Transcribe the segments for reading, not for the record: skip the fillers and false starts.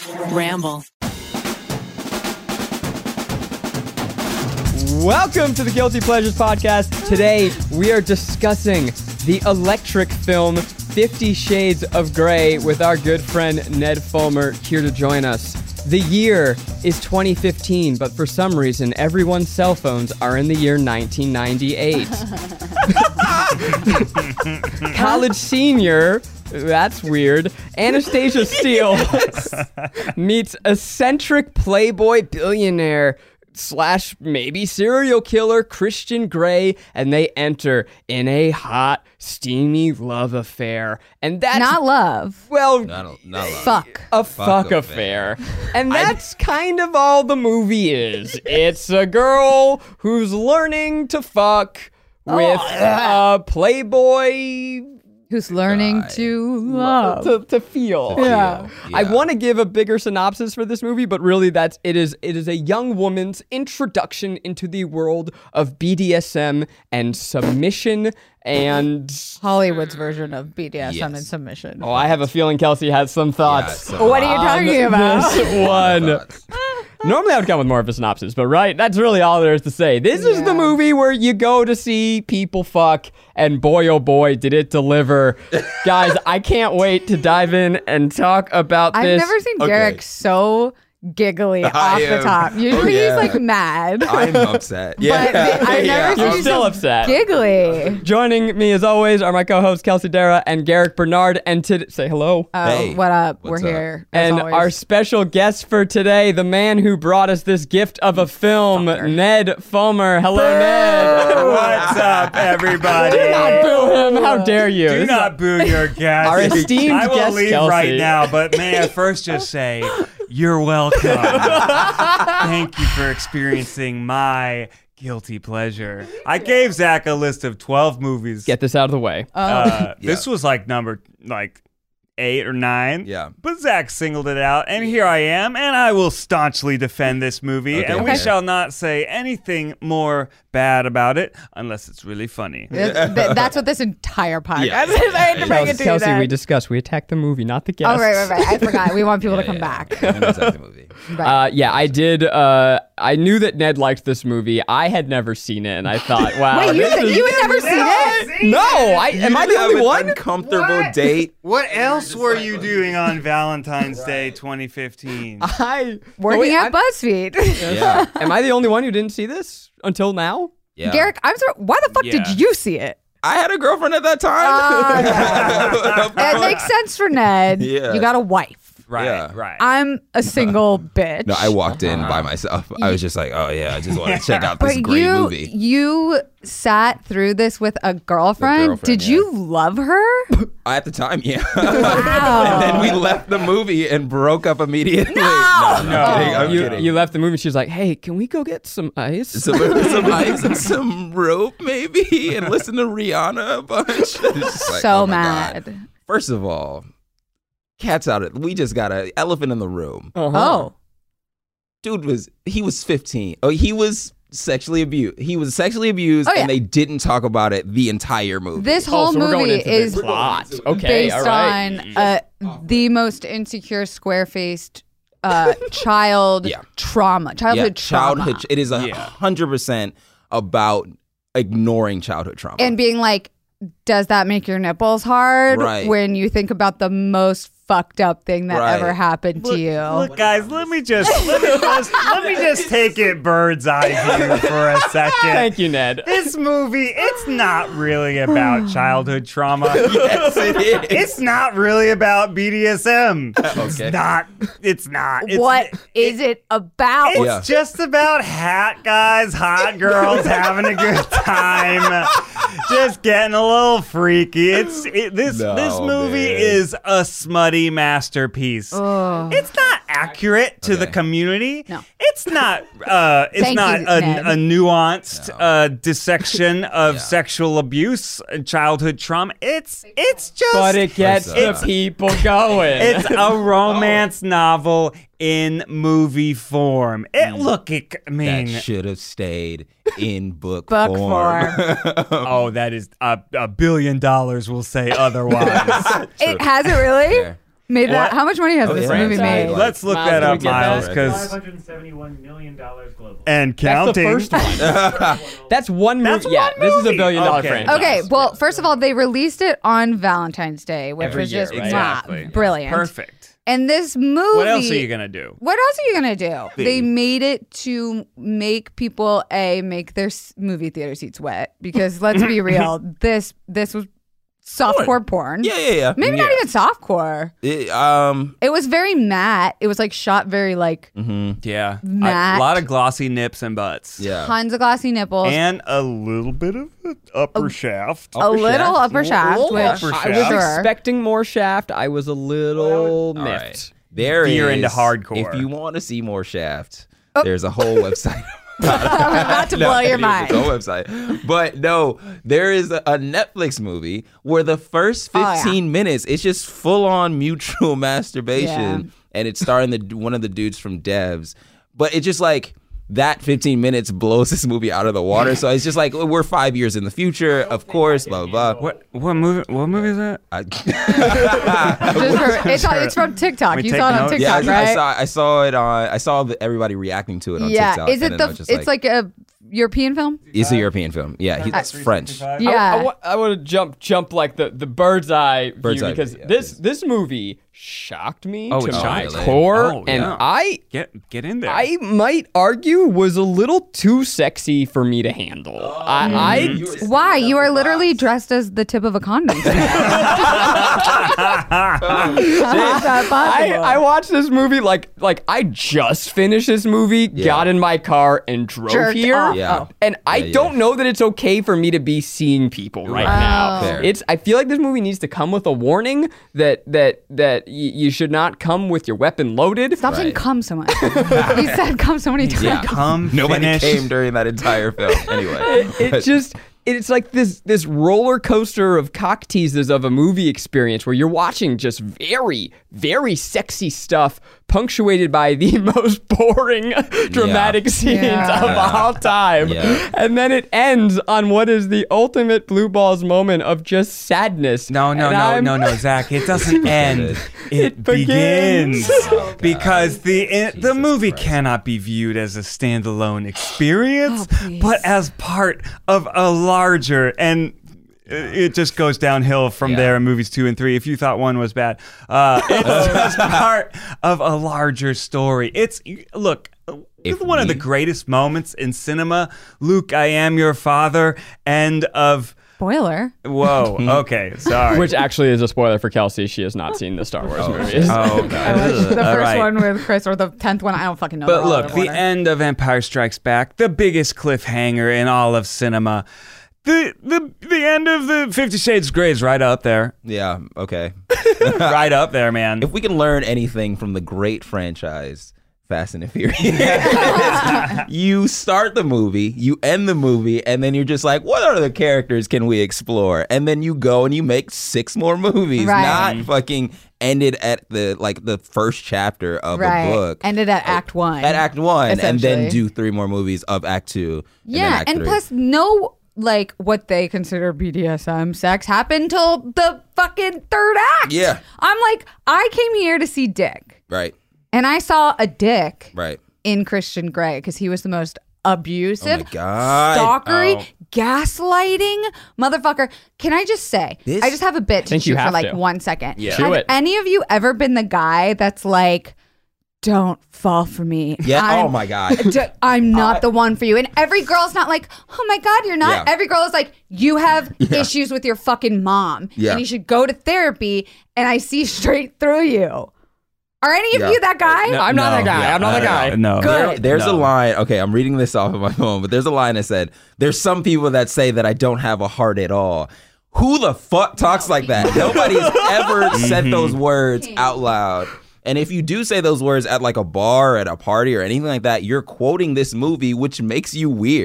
Ramble. Welcome to the Guilty Pleasures podcast. Today, we are discussing the electric film 50 Shades of Grey with our good friend Ned Fulmer here to join us. The year is 2015, but for some reason, everyone's cell phones are in the year 1998. College senior, that's weird, Anastasia Steele meets eccentric playboy billionaire / maybe serial killer Christian Grey, and they enter in a hot, steamy love affair. And that's not love. Well, not love. Fuck. A fuck affair. And that's kind of all the movie is. It's a girl who's learning to fuck with a playboy Who's learning to love. to feel. Yeah. I want to give a bigger synopsis for this movie, but really it is a young woman's introduction into the world of BDSM and submission and Hollywood's version of BDSM Yes. and submission. oh, I have a feeling Kelsey has some thoughts. What are you talking about? This one. Normally I would come with more of a synopsis, but that's really all there is to say. This is the movie where you go to see people fuck, and boy oh boy did it deliver. Guys, I can't wait to dive in and talk about I've this. never seen Derek so giggly off the top. Usually he's like mad. I'm upset. But I've never seen You're you still so upset. giggly. Joining me as always are my co-hosts Kelsey Dara and Garrick Bernard, and say hello. Hey, What up? We're what's up? here. As And always. our special guest for today, the man who brought us this gift of a film, Ned Fulmer. Hello, Ned. What's up, everybody? Do not boo him. How dare you? Do not boo your guest. Our esteemed I will guest, leave Kelsey. right now, but may I first just say, you're welcome. Thank you for experiencing my guilty pleasure. I gave Zach a list of 12 movies. Get this out of the way. This was number 8 or 9. Yeah. But Zach singled it out, and here I am, and I will staunchly defend this movie, and we shall not say anything more bad about it unless it's really funny. That's what this entire podcast Yeah. is. I had to bring it to you Kelsey, then. we discussed. We attacked the movie, not the guest. Oh, right. I forgot. We want people to come back. The movie. I did. I knew that Ned liked this movie. I had never seen it, and I thought, wow. Wait, you this is- had never seen it? No, am I the only one? Uncomfortable date. What else were you doing on Valentine's Day 2015? Working at BuzzFeed. Yeah. Am I the only one who didn't see this until now? Yeah. Garrick, I'm sorry. Why the fuck Yeah. did you see it? I had a girlfriend at that time. It makes sense for Ned. Yeah. You got a wife. Right, Yeah. right. I'm a single bitch. No, I walked in by myself. I was just like, oh yeah, I just want to check out this But great movie. you sat through this with a girlfriend. Did yeah. you love her? At the time, yeah. Wow. And then we left the movie and broke up immediately. No, I'm kidding. I'm kidding. You left the movie. She was like, "Hey, can we go get some ice?" some ice and some rope, maybe, and listen to Rihanna a bunch. It's just like, So oh my mad. God. First of all, cat's out. We just got an elephant in the room. Oh. Dude was 15. Oh, he was sexually abused. He was sexually abused, Oh, yeah. and they didn't talk about it the entire movie. This whole so we're going movie into the is plot. Okay, based all right. on the most insecure, square-faced childhood trauma. It is 100% about ignoring childhood trauma. And being like, does that make your nipples hard Right. when you think about the most fucked up thing that Right. ever happened to you? Look, guys, let me just take it bird's eye view for a second. Thank you, Ned. This movie, it's not really about childhood trauma. Yes, it is. It's not really about BDSM. Okay. It's not. What is it about? It's Yeah. just about hot guys, hot girls having a good time, just getting a little freaky. This movie man. is a smutty masterpiece. It's not accurate to the community. No. It's not. It's Thank not you, a Ned. nuanced dissection of sexual abuse and childhood trauma. It's just. But it gets the people going. It's a romance novel in movie form. That should have stayed in book Book form. Oh, that is $1 billion will say otherwise. It has it really? Yeah. made that. How much money has this movie franchise? made? Let's look Miles, that can we up, get that? Miles, because $571 million globally. and That's counting. the first one. That's one movie. That's Yeah, one this is a movie. billion-dollar Okay. franchise. Okay, well, first of all, they released it on Valentine's Day, which Every was year, just right? Exactly. brilliant. Perfect. And this movie. What else are you gonna do? What else are you gonna do? They made it to make people make their movie theater seats wet because let's be real, this was softcore porn. Yeah. Maybe not even softcore. It was very matte. It was like shot very like Yeah, Matt. a lot of glossy nips and butts. Yeah. tons of glossy nipples, and a little bit of an upper shaft. a little upper shaft, Little which upper I was shaft. Sure. expecting more Shaft. I was a little All miffed. right. There You're is- into hardcore. If you want to see more Shaft, there's a whole website. I'm about to blow your mind. There's a whole website. But no, there is a Netflix movie where the first 15 minutes, it's just full on mutual masturbation. And it's starring one of the dudes from Devs. But it's just like that 15 minutes blows this movie out of the water. So it's just like, we're 5 years in the future, of course, blah, blah, blah. What movie? What movie is that? It's from TikTok. We You take saw it on notes. TikTok, Yeah, right? I saw it on. I saw everybody reacting to it on TikTok. Is it and then I was just it's like a European film? It's a European film. Yeah, it's French. Yeah. I want to jump like the bird's eye Bird's view eye because view, yeah, this movie shocked me Oh, to it my shocked you. core, Oh, and yeah. Get in there. I might argue was a little too sexy for me to handle. Why? You are literally dressed as the tip of a condom. How is that possible? I watched this movie like I just finished this movie, got in my car, and drove Jerked here. off. Yeah. And I don't know that it's okay for me to be seeing people right now. Fair. I feel like this movie needs to come with a warning that you should not come with your weapon loaded. Stop saying come so much. You said come so many times. Yeah. Come Nobody finish. came during that entire film. Anyway, It's like this roller coaster of cock teases of a movie experience where you're watching just very, very sexy stuff punctuated by the most boring dramatic scenes of all time. Yeah. And then it ends on what is the ultimate blue balls moment of just sadness. No, Zach. It doesn't end. It begins. Because the movie cannot be viewed as a standalone experience, but as part of a larger, and it just goes downhill from there in movies 2 and 3. If you thought 1 was bad, it's just part of a larger story. It's one of the greatest moments in cinema. Luke, I am your father. End of. Spoiler. Whoa. Okay. Sorry. Which actually is a spoiler for Kelsey. She has not seen the Star Wars movies. Oh, I God. watched the All first right. one with Chris or the 10th one. I don't fucking know. But They're all look, out of the order. end of Empire Strikes Back, the biggest cliffhanger in all of cinema. The end of the 50 Shades of Grey is right up there. yeah, okay. Right up there, man. If we can learn anything from the great franchise, Fast and the Furious, you start the movie, you end the movie, and then you're just like, what other characters can we explore? And then you go and you make 6 more movies, Right. not fucking ended at the first chapter of a book. Ended at Act 1. At Act 1, and then essentially. do 3 more movies of Act 2. Yeah, and plus no like what they consider BDSM sex happened till the fucking 3rd act. Yeah. I'm like, I came here to see dick. Right, And I saw a dick right. in Christian Grey because he was the most abusive, Oh my God. stalkery, gaslighting motherfucker. Can I just say, This- I just have a bit to think you shoot for have like to. 1 second. Yeah. Have Do it. any of you ever been the guy that's like, don't fall for me. Yeah, oh my God. I'm not the one for you. And every girl's not like, oh my God, you're not. Yeah. Every girl is like, you have issues with your fucking mom. Yeah. And you should go to therapy. And I see straight through you. Are any of Yeah. you that guy? I'm not that guy. yeah, I'm not that guy. No. Good. There's a No. line. Okay, I'm reading this off of my phone, but there's a line that said, "There's some people that say that I don't have a heart at all." Who the fuck talks like that? Nobody's ever said those words out loud. And if you do say those words at like a bar, at a party, or anything like that, you're quoting this movie, which makes you weird.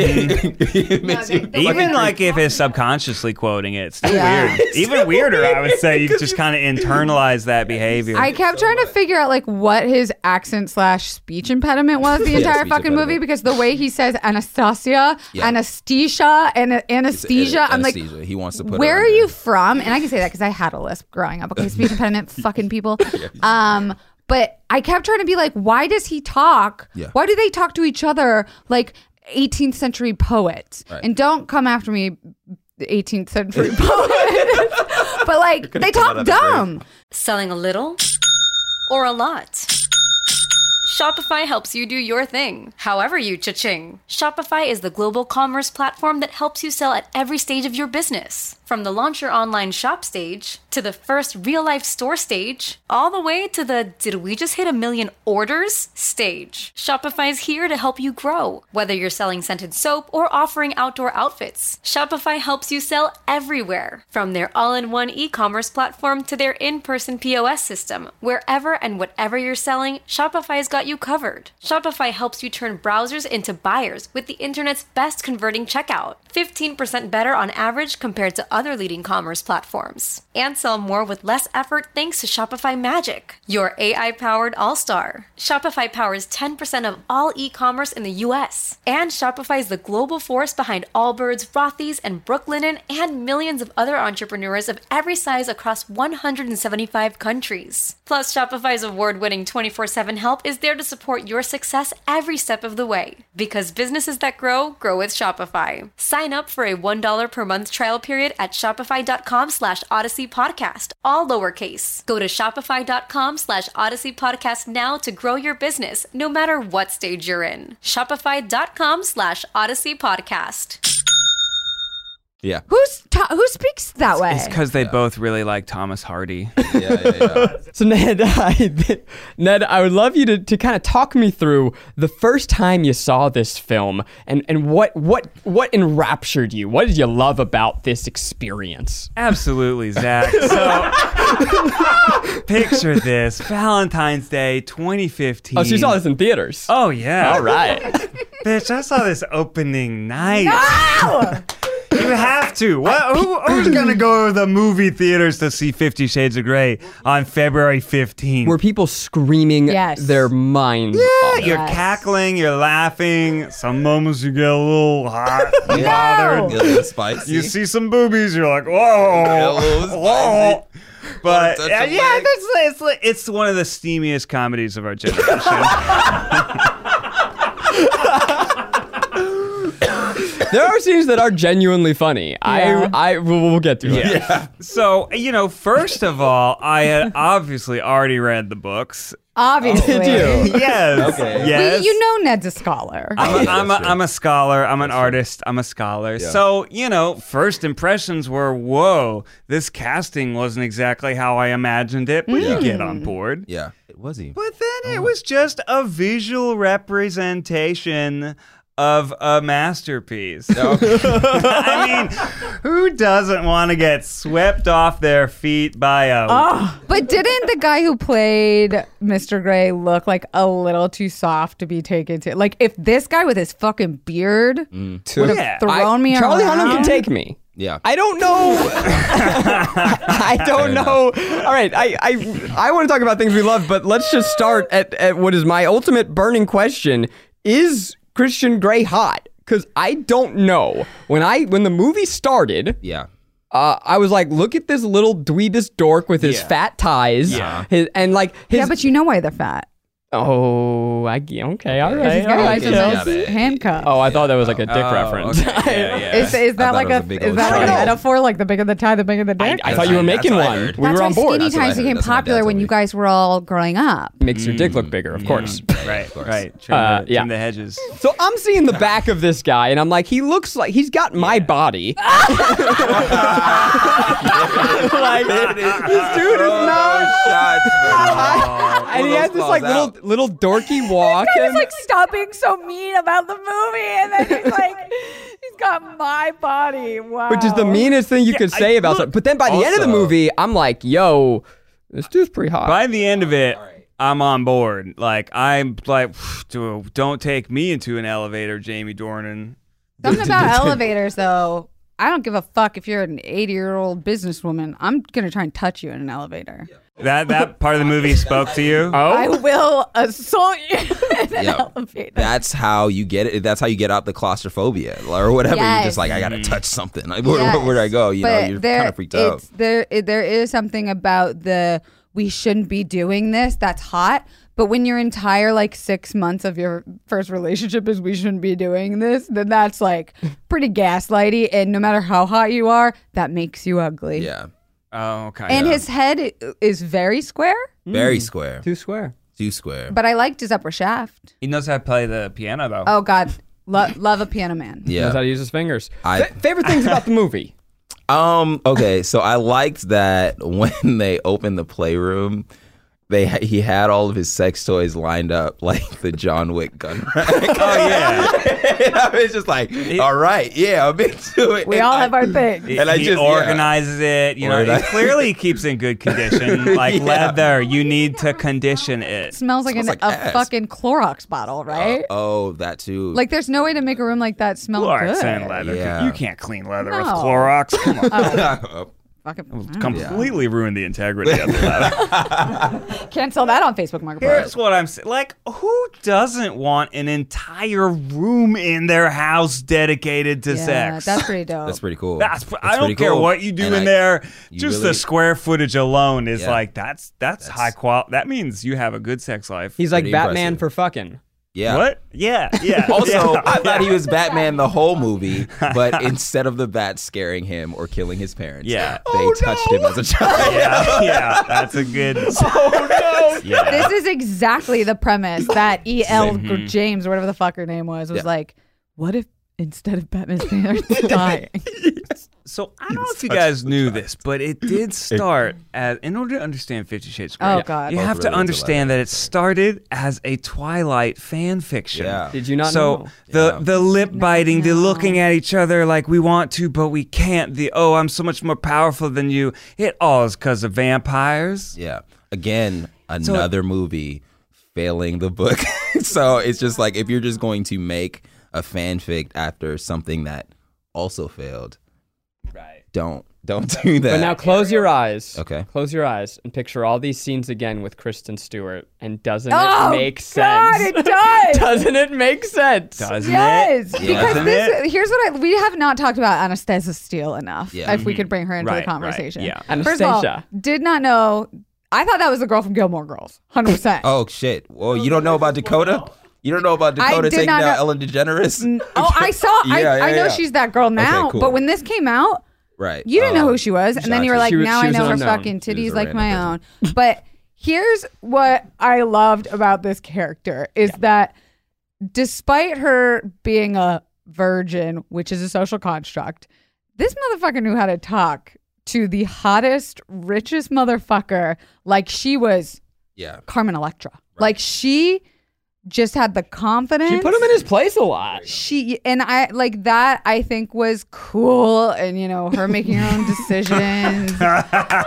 It makes you Even like if it's subconsciously quoting it, it's still weird. Even weirder, I would say. You just kind of internalize that behavior. I kept trying to figure out like what his accent / speech impediment was the entire speech fucking movie, impediment. because the way he says Anastasia, anesthesia, and anesthesia, I'm like, anesthesia. He wants to put where her are under. you from? And I can say that because I had a lisp growing up. Okay, speech impediment, fucking people. But I kept trying to be like, why does he talk? Yeah. Why do they talk to each other like 18th century poets? Right. And don't come after me, the 18th century poets. But like, they talk dumb. Selling a little or a lot? Shopify helps you do your thing, however you cha-ching. Shopify is the global commerce platform that helps you sell at every stage of your business. From the launch your online shop stage, to the first real-life store stage, all the way to the did we just hit 1 million orders stage. Shopify's here to help you grow. Whether you're selling scented soap or offering outdoor outfits, Shopify helps you sell everywhere. From their all-in-one e-commerce platform to their in-person POS system, wherever and whatever you're selling, Shopify's got you covered. Shopify helps you turn browsers into buyers with the internet's best converting checkout. 15% better on average compared to other leading commerce platforms. And sell more with less effort thanks to Shopify Magic, your AI-powered all-star. Shopify powers 10% of all e-commerce in the US. And Shopify is the global force behind Allbirds, Rothy's, and Brooklinen, and millions of other entrepreneurs of every size across 175 countries. Plus, Shopify's award-winning 24/7 help is there to support your success every step of the way. Because businesses that grow, grow with Shopify. Sign up for a $1 per month trial period at shopify.com/Odyssey Podcast, all lowercase. Go to shopify.com/Odyssey Podcast now to grow your business, no matter what stage you're in. Shopify.com/Odyssey Podcast. Yeah. Who speaks that way? It's because they both really like Thomas Hardy. Yeah. So Ned, I would love you to kind of talk me through the first time you saw this film and what enraptured you. What did you love about this experience? Absolutely, Zach. So, picture this: Valentine's Day, 2015. Oh, so you saw this in theaters? Oh yeah. All right. Bitch, I saw this opening night. You have to. What? Who's gonna go to the movie theaters to see 50 Shades of Grey on February 15th? Were people screaming their minds off? You're cackling, you're laughing. Some moments you get a little hot, and bothered. Get a little spicy. You see some boobies, you're like, whoa, a little whoa. But touch yeah, of it's one of the steamiest comedies of our generation. There are scenes that are genuinely funny. Yeah. We'll get to it. Yeah. So, first of all, I had obviously already read the books. Obviously. Did you? Yes. Okay. Yes. You know Ned's a scholar. I'm a scholar. I'm an artist. I'm a scholar. Yeah. So, first impressions were, whoa, this casting wasn't exactly how I imagined it, but you get on board. Yeah. It was he. But then it was just a visual representation of a masterpiece. I mean, who doesn't want to get swept off their feet by a... But didn't the guy who played Mr. Grey look like a little too soft to be taken to? Like, if this guy with his fucking beard would have thrown me Charlie around. Hunnam can take me. Yeah. I don't know. I don't know. All right, I want to talk about things we love, but let's just start at what is my ultimate burning question: is Christian Grey hot? Because I don't know. When the movie started, Yeah. I was like, look at this little dweebus dork with his fat ties. Yeah. Yeah, but you know why they're fat. Oh, okay, all right. He's got all like right, those handcuffs. Oh, I thought that was like a dick reference. Yeah. Is that thought like it was a a big is old that like a triangle. metaphor? Like the bigger the tie, the bigger the dick? I thought you were making That's what I one. heard. We That's were why on board. skinny That's what I ties heard. became That's what my dad popular when told you me. guys were all growing up. Makes your dick look bigger, of course. Right. Trim yeah. the hedges. So I'm seeing the back of this guy, and I'm like, he looks like he's got my body. Like, this dude is not. And he has this like little dorky walk. He's And like, stop being so mean about the movie, and then he's like, he's got my body. Wow. which is the meanest thing you could say about something. But then by the end of the also- movie, I'm like, yo, This dude's pretty hot. By the end of it, I'm on board. Like, I'm like, don't take me into an elevator, Jamie Dornan. Something about elevators, though. I don't give a fuck if you're an 80-year-old businesswoman. I'm going to try and touch you in an elevator. That part of the movie spoke to you? I will assault you in an elevator. That's how you get it. That's how you get out the claustrophobia or whatever. Yes. You're just like, I got to touch something. Like, where do I go? You know, you're kind of freaked out. There is something about we shouldn't be doing this that's hot. But when your entire 6 months of your first relationship is we shouldn't be doing this, then that's pretty gaslighty. And no matter how hot you are, that makes you ugly. Yeah. Oh, okay. And his head is very square. Very square. Too square. Too square. But I liked his upper shaft. He knows how to play the piano, though. Oh, God. Love a piano man. Knows how to use his fingers. I- Favorite things about the movie? Okay, so I liked that when they opened the playroom, he had all of his sex toys lined up like the John Wick gun rack. Oh, yeah. And I was just like, all right, yeah, I'm into it. We all have our thing. And I he just organizes it. You know, Organize- he clearly keeps in good condition. Like leather, you need to condition it. Smells like Smells a like ass. fucking Clorox bottle, right? That too. There's no way to make a room like that smell Clorox good. and leather. Yeah. You can't clean leather with No. Clorox. Come on. Fucking, Completely ruin the integrity of the leather. can't sell that on Facebook Marketplace. Here's what I'm saying. Like, who doesn't want an entire room in their house dedicated to Yeah, sex? that's pretty dope. That's pretty cool. I don't pretty care cool. what you do And in there. you Just really- the square footage alone is Yeah. that's high quality. That means you have a good sex life. He's like Pretty Batman impressive. for fucking. Yeah. What? Yeah. Also, yeah. I thought he was Batman the whole movie, but instead of the bat scaring him or killing his parents, Yeah. they touched him as a child. yeah, that's a good. Yeah. This is exactly the premise that E.L. James, or whatever the fuck her name was like, what if instead of Batman's parents dying? So I don't know if you guys knew this, but it did start as, in order to understand 50 Shades of Grey, Oh, God. you Both have to really understand that it started as a Twilight fan fiction. Yeah. Did you not So know? the lip biting, the looking at each other like we want to, but we can't, I'm so much more powerful than you, it all is because of vampires. Yeah. Again, another movie failing the book. So it's just like, if you're just going to make a fanfic after something that also failed, Right. don't do that. But now close your eyes. Okay. Close your eyes and picture all these scenes again with Kristen Stewart. And doesn't Oh, it make God, sense? it does. Doesn't it make sense? Doesn't Yes, it? because Doesn't here's what we have not talked about Anastasia Steele enough. Yeah. If we could bring her into Right, the conversation. right, yeah. First of all, Anastasia. did not know. I thought that was the girl from Gilmore Girls, 100%. Oh, shit. Well, you don't know about Dakota? You don't know about Dakota did taking not down know- Ellen DeGeneres? I saw. I know she's that girl now, cool. but when this came out, Right. you didn't know who she was, and then you were like, She was- now she I was know her unknown. fucking She was titties a like my random own. But here's what I loved about this character is that despite her being a virgin, which is a social construct, this motherfucker knew how to talk to the hottest, richest motherfucker like she was Yeah. Carmen Electra. Like she just had the confidence. She put him in his place a lot. She and I like that. I think was cool, and her making her own decisions, like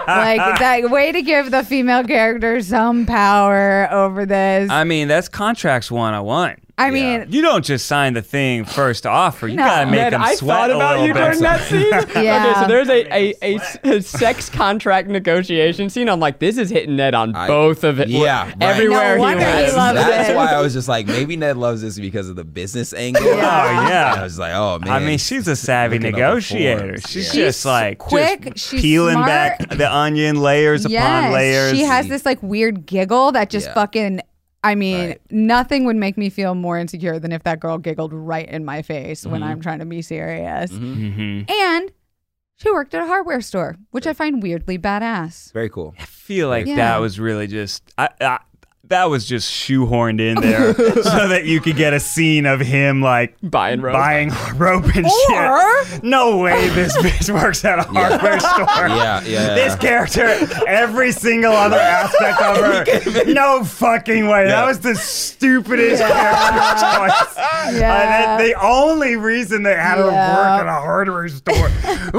that way to give the female character some power over this. I mean, that's contracts 101. I mean, You don't just sign the thing first offer. You No. gotta make Man, them I sweat thought a about little you bit. during that scene. Yeah. Okay, so there's a sex contract negotiation scene. I'm like, this is hitting Ned on both of it. Yeah, right. Everywhere No he wonder he went. loves That's it. why I was just like, maybe Ned loves this because of the business angle. Oh, yeah. I was like, oh, man. I mean, she's a savvy Looking up the negotiator. forms. She's Yeah. just like quick, just she's peeling smart. back the onion layers upon layers. She has this like weird giggle that just Yeah. fucking. I mean, Right. nothing would make me feel more insecure than if that girl giggled right in my face when I'm trying to be serious. Mhm. And she worked at a hardware store, which I find weirdly badass. Very cool. I feel like Yeah. that was really just that was just shoehorned in there so that you could get a scene of him like Buying rope. and shit. No way this bitch works at a hardware store. Yeah. This character, every single other aspect of her, no fucking way. That was the stupidest character choice. Yeah. The only reason they had her work at a hardware store.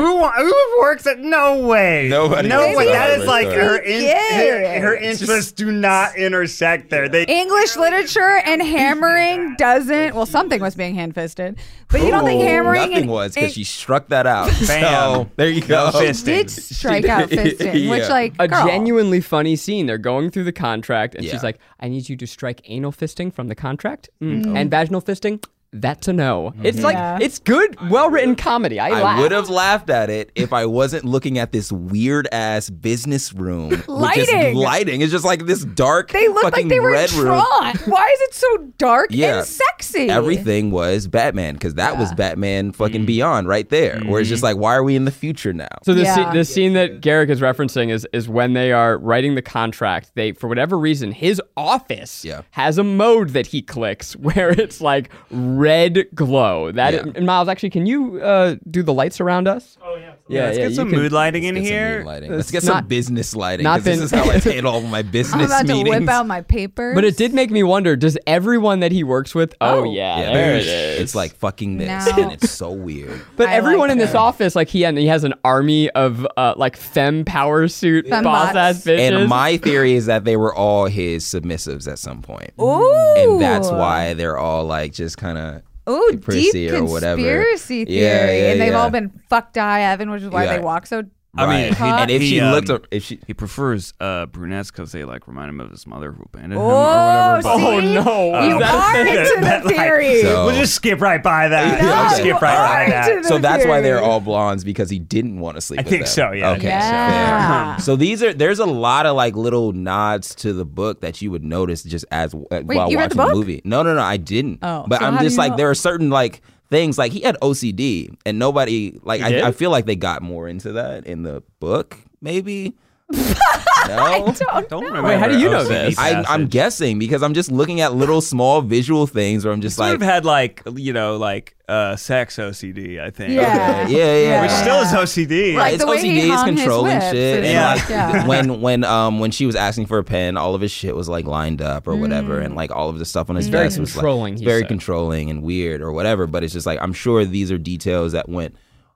Who works at? No way. Nobody No works way. at a That is hardware like store. her interests do not intersect there. They English literature and hammering doesn't. Well, something was being hand-fisted, but you don't think hammering Nothing and was because she struck that out. Bam. So there you go. No fisting. did strike out fisting, which Yeah. like A girl. genuinely funny scene. They're going through the contract, and Yeah. she's like, "I need you to strike anal fisting from the contract, and vaginal fisting. That's a no." It's like Yeah. it's good, well-written comedy. I I laugh. would have laughed at it if I wasn't looking at this weird ass business room. with just Lighting. lighting. It's just like this dark They looked fucking like they were in red room. Tron. Why is it so dark Yeah. and sexy? Everything was Batman because that was Batman fucking Beyond right there. Where it's just like, why are we in the future now? So Yeah. the scene that Garrick is referencing is when they are writing the contract. They, for whatever reason, his office has a mode that he clicks where it's like red glow. And Miles, actually, can you do the lights around us? Oh yeah. let's get you some can- mood lighting in Get some here. mood lighting. It's Let's get some not- business lighting. not 'Cause this been- is how I handle all my I'm business about meetings. to whip out my papers. But it did make me wonder: does everyone that he works with? Oh, yeah, Yeah, there it there's- is. It's like fucking this, No. and it's so weird. But I everyone like in this that. office, like he has an army of like femme power suit Fembots. boss ass bitches. And my theory is that they were all his submissives at some point. Ooh. And that's why they're all like just kind of Ooh, deep prissy or whatever. conspiracy theory. Yeah, yeah, and they've yeah. all been fucked eye Evan, which is why Yeah. they walk so I mean, right. and if she looked up, if she he prefers brunettes because they like remind him of his mother who abandoned him Oh, or whatever. see? Oh, no. You are into that, the like, theory. So- We'll just skip right by that. No, We'll you skip right are by that. into the so that's why they're theory. all blondes because he didn't want to sleep I with think them. so, yeah. Okay, Yeah. fair. So there's a lot of like little nods to the book that you would notice just as while you read watching the book? movie. No, I didn't. Oh, but so I'm how do just you like know? there are certain like things like he had OCD and nobody like He did? I feel like they got more into that in the book maybe. No. Don't remember. Wait, how do you know OCD this? I'm passage. guessing because I'm just looking at little small visual things where I'm just Sort like of had like sex OCD, I think. Yeah. yeah. Which still is OCD. Like It's the way he OCD, it's hung his controlling whips shit. and And Yeah. like Yeah. when she was asking for a pen, all of his shit was like lined up or whatever, and like all of the stuff on his very desk was controlling, like he very said. controlling and weird or whatever. But it's just like I'm sure these are details that went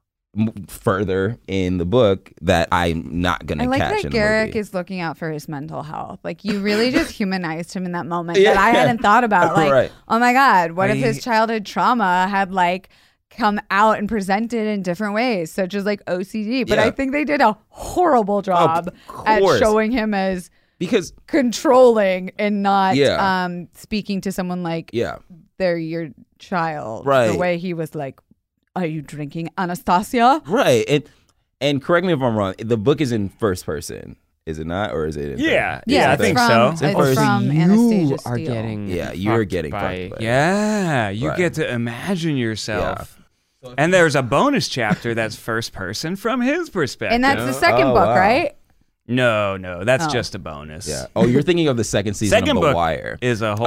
further in the book that I'm not gonna I like catch that in Garrick the movie. is looking out for his mental health. Like you really just humanized him in that moment Yeah. that I hadn't thought about. Like, Right. oh my God, what if I- his childhood trauma had like come out and presented in different ways, such as like OCD. But Yeah. I think they did a horrible job at course. showing him as because controlling and not Yeah. speaking to someone like yeah, they're your child. Right. The way he was like, are you drinking Anastasia? right. And correct me if I'm wrong. The book is in first person, is it not, or is it? In Yeah. Yeah, I it's think from, so. It's It's first. from you Anastasia are Steele. getting Yeah, you're fucked getting by fucked by- Yeah, you Right. get to imagine yourself. And there's a bonus chapter that's first person from his perspective. And that's the second Oh, book, wow. right? No, that's Oh. just a bonus. Yeah. Oh, you're thinking of the second season Second of The book Wire. is a whole.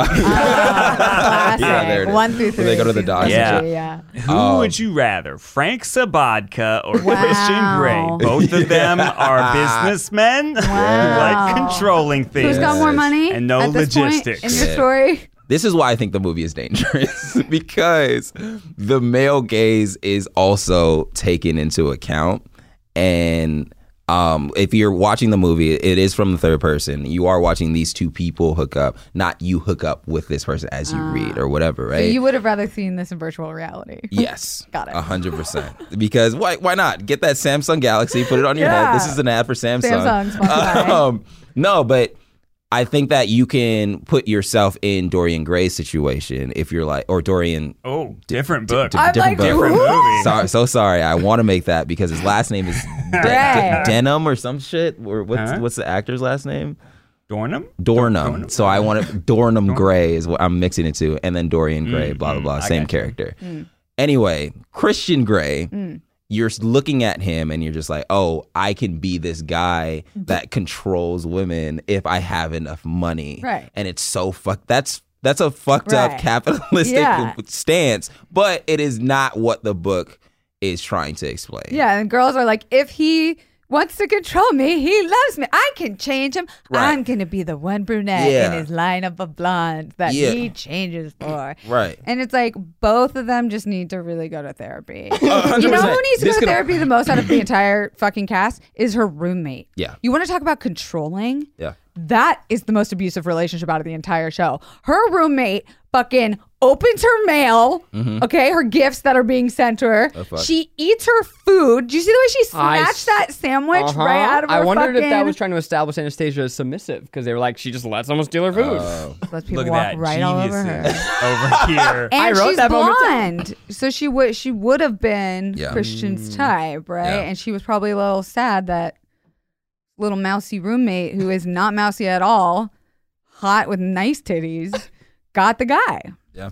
Classic. Yeah, there it is. 1 through 3. Where they go to the season doctor. Yeah. 3, yeah. Who would you rather, Frank Sabodka or Christian Wow. Grey? Both of them are businessmen who Wow. like controlling things. Who's got more money? And no at this point logistics. in your Yeah. story? This is why I think the movie is dangerous because the male gaze is also taken into account. And if you're watching the movie, it is from the third person. You are watching these two people hook up, not you hook up with this person as you read or whatever, So right? you would have rather seen this in virtual reality. Yes. Got it. 100%. Because why not? Get that Samsung Galaxy, put it on your Yeah. head. This is an ad for Samsung. Samsung, sponsored by. No, but I think that you can put yourself in Dorian Gray's situation if you're like, or Dorian. Oh, different book. I'm different like, book. different who? movie. Sorry, so sorry. I want to make that because his last name is Right. Denham or some shit. Or Huh? what's the actor's last name? Dornham? Dornham. So I want to Dornham Gray is what I'm mixing it to, and then Dorian Gray. Blah blah blah. I Same got you. character. Anyway, Christian Grey you're looking at him and you're just like, oh, I can be this guy that controls women if I have enough money. Right. And it's so that's a fucked up capitalistic stance, but it is not what the book is trying to explain. Yeah, and girls are like, if he wants to control me, he loves me. I can change him. Right. I'm going to be the one brunette in his lineup of blondes that he changes for. Right. And it's like, both of them just need to really go to therapy. 100%. You know who needs to go to therapy the most out of the entire fucking cast is her roommate. Yeah. You want to talk about controlling? Yeah. That is the most abusive relationship out of the entire show. Her roommate fucking opens her mail, okay, her gifts that are being sent to her. Oh, fuck. She eats her food. Do you see the way she snatched that sandwich right out of her I wondered fucking... if that was trying to establish Anastasia as submissive because they were like, she just let someone steal her food. Let people Look walk at that. right all over Geniuses her. over here. And I wrote she's that moment too. blonde, so she would have been Yeah. Christian's type, right? Yeah. And she was probably a little sad that little mousy roommate who is not mousy at all, hot with nice titties, got the guy. Yeah.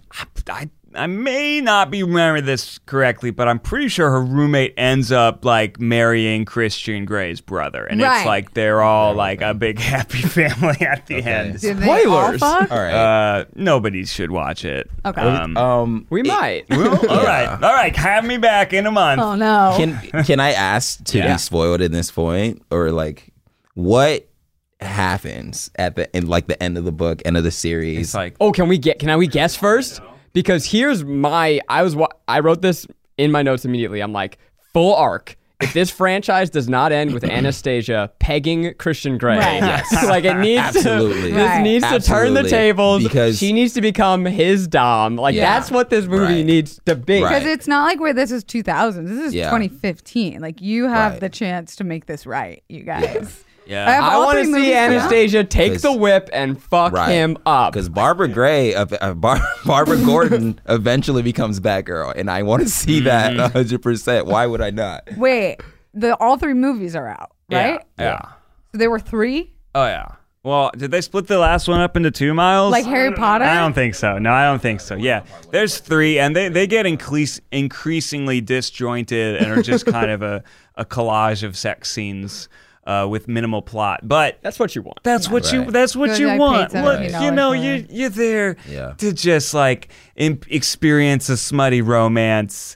I may not be remembering this correctly, but I'm pretty sure her roommate ends up like marrying Christian Grey's brother, and Right. it's like they're all like a big happy family at the end. Did they all Spoilers. fuck? All right. Nobody should watch it. Okay. We might. All right. Have me back in a month. Oh no. Can I ask to Yeah. be spoiled in this point, or like what happens at the end, like the end of the book, end of the series? It's like Oh, can we guess first? Because here's I wrote this in my notes immediately. I'm like, full arc. If this franchise does not end with Anastasia pegging Christian Grey, Right. like it needs Absolutely. to, this Right. needs to turn the Absolutely. tables Because- she needs to become his dom. Like Yeah. that's what this movie Right. needs to be. Right. Because it's not like where this is 2000. This is Yeah. 2015. Like you have Right. the chance to make this right, you guys. yeah. have I all want to three see movies come out. Anastasia take 'Cause- the whip and fuck Right. him up. Because Barbara Gray, Barbara Gordon eventually becomes Batgirl, and I want to see that 100%. Why would I not? Wait, all three movies are out, right? Yeah. So there were three? Oh yeah. Well, did they split the last one up into 2 miles? Like Harry Potter? I don't think so. No, I don't think so. Yeah, there's 3, and they get increasingly disjointed and are just kind of a collage of sex scenes with minimal plot. But That's what you want. that's what Right. you Good, you I paid want. Look, $17 you know, for it. you're there Yeah. to just like experience a smutty romance.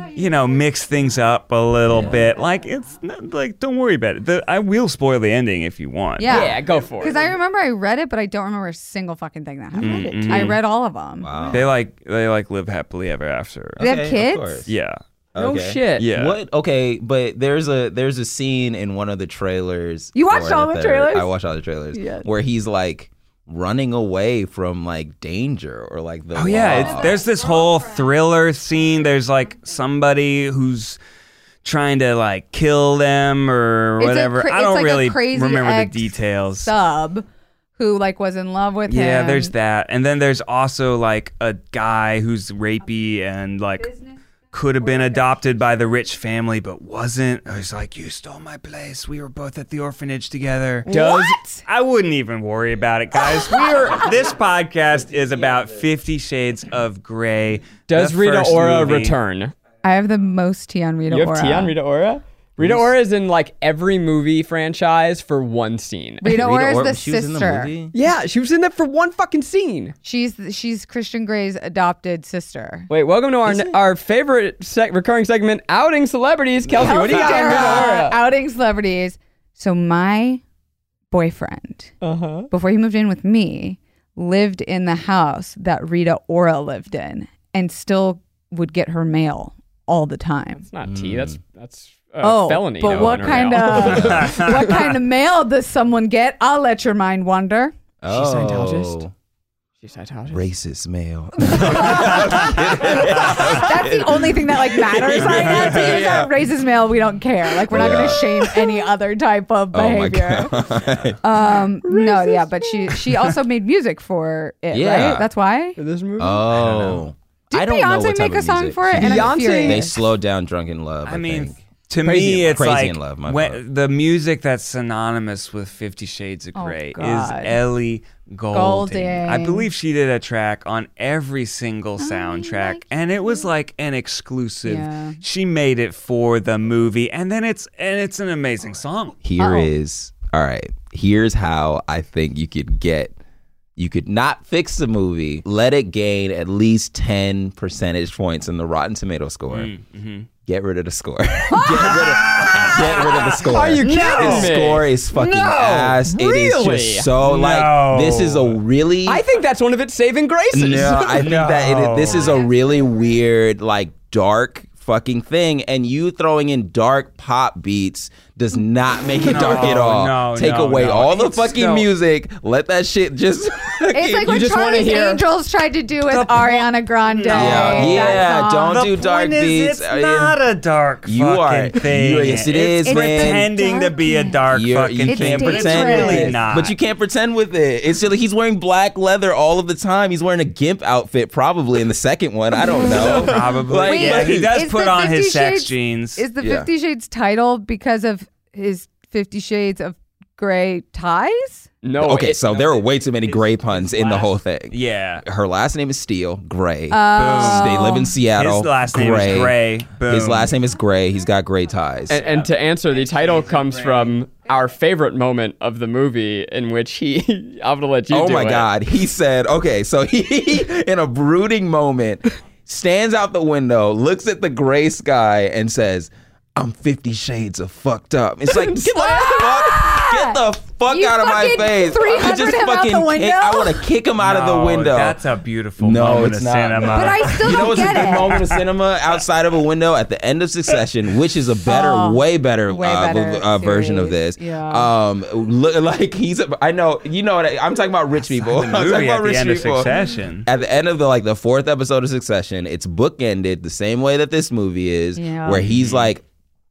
Mix things up a little bit. Like it's not, like don't worry about it. I will spoil the ending if you want. Yeah. Yeah, go for it. Because I remember I read it, but I don't remember a single fucking thing that happened. I read all of them. Wow. They live happily ever after. They have Okay, of kids? course. Yeah. No Okay. shit. Yeah. What? Okay, but there's a scene in one of the trailers. You watched for all the trailers? I watched all the trailers. Yes. Where he's like running away from like danger or like the. Oh yeah, law. there's this whole thriller scene. There's like somebody who's trying to like kill them or It's a whatever. cra- I it's don't like a really crazy remember the ex details. Sub who like was in love with him. Yeah, there's that. And then there's also like a guy who's rapey and like could have been adopted by the rich family but wasn't. He's like, you stole my place. We were both at the orphanage together. What? I wouldn't even worry about it, guys. This podcast is about 50 Shades of Grey. Does the Rita first Ora movie. return? I have the most tea on Rita You have Ora. tea on Rita Ora? Rita Ora is in like every movie franchise for one scene. Rita Ora is Ora- the she was in the sister. movie? Yeah, she was in that for one fucking scene. She's Christian Grey's adopted sister. Wait, welcome to our favorite recurring segment, Outing Celebrities. Kelsey, what do you got on Rita Ora? Outing celebrities. So my boyfriend, before he moved in with me, lived in the house that Rita Ora lived in and still would get her mail all the time. It's not tea. That's felony. But though, what in her kind mail. of what kind of mail does someone get? I'll let your mind wander. Oh, Scientologist? She's Scientologist. racist male. That's the only thing that like matters. Like that. So you're not racist mail. We don't care. Like we're not going to shame any other type of Oh my behavior. god. No, yeah, but she also made music for it, Yeah. right? That's why. For this movie? Oh. Did I don't know Beyonce what type make a of song music for it? she And I'm Beyonce- They furious. slowed down Drunken Love. I I mean, think. To Crazy me, in Love. it's Crazy like in Love, my when, fault. the music that's synonymous with 50 Shades of Oh, Grey is God. Ellie Goulding. I Goulding. believe she did a track on every single soundtrack, like and it was like an exclusive. Yeah. She made it for the movie, and then it's an amazing song. Here is all right. Here's how I think you could not fix the movie, let it gain at least 10 percentage points in the Rotten Tomato score. Get rid of the score. Get rid of the score. Are you kidding The me? score is fucking ass. It Really? is just so No. like this is a really I think that's one of its saving graces. No, I think that this is a really weird, like dark fucking thing, and you throwing in dark pop beats does not make it dark at all. no, Take no, away no. all the It's fucking no- music. Let that shit just. It's like what just wanna Charlie's hear- Angels tried to do with Ariana Grande. Yeah, that song. don't do dark point is, beats. It's not a dark You fucking are- thing. yes, it is, It's man. pretending to be a dark You fucking It's thing, but it's pretend with really it. not. But you can't pretend with it. It's just like he's wearing black leather all of the time. He's wearing a gimp outfit probably in the second one. I don't know. Probably. Like, Yeah, he does is put the on 50 his sex Shades- jeans. Is the Yeah. 50 Shades title because of his 50 Shades of Grey ties? No. Okay, so there are way too many gray puns in the whole thing. Yeah. Her last name is Steele, Gray. Oh. They live in Seattle. His last name is Gray. Boom. His last name is Gray. He's got gray ties. And to answer, the title comes from our favorite moment of the movie in which he. I'm gonna let you. Oh do my it. God. He said, okay, so he, in a brooding moment, stands out the window, looks at the gray sky, and says, I'm 50 shades of fucked up. It's like, get the fuck You out of my fucking face. 300 him out the window? I want to kick him out of the No, window. That's a beautiful No, moment it's of not. cinema. But I still You know don't what's a get good it. moment of cinema outside of a window at the end of Succession, which is a better, way better, version of this. series. Yeah. Like I know, you know what I'm talking about. Rich people. the I'm talking movie about at the rich end of people. Succession. At the end of the fourth episode of Succession, it's bookended the same way that this movie is, Yeah. where he's like,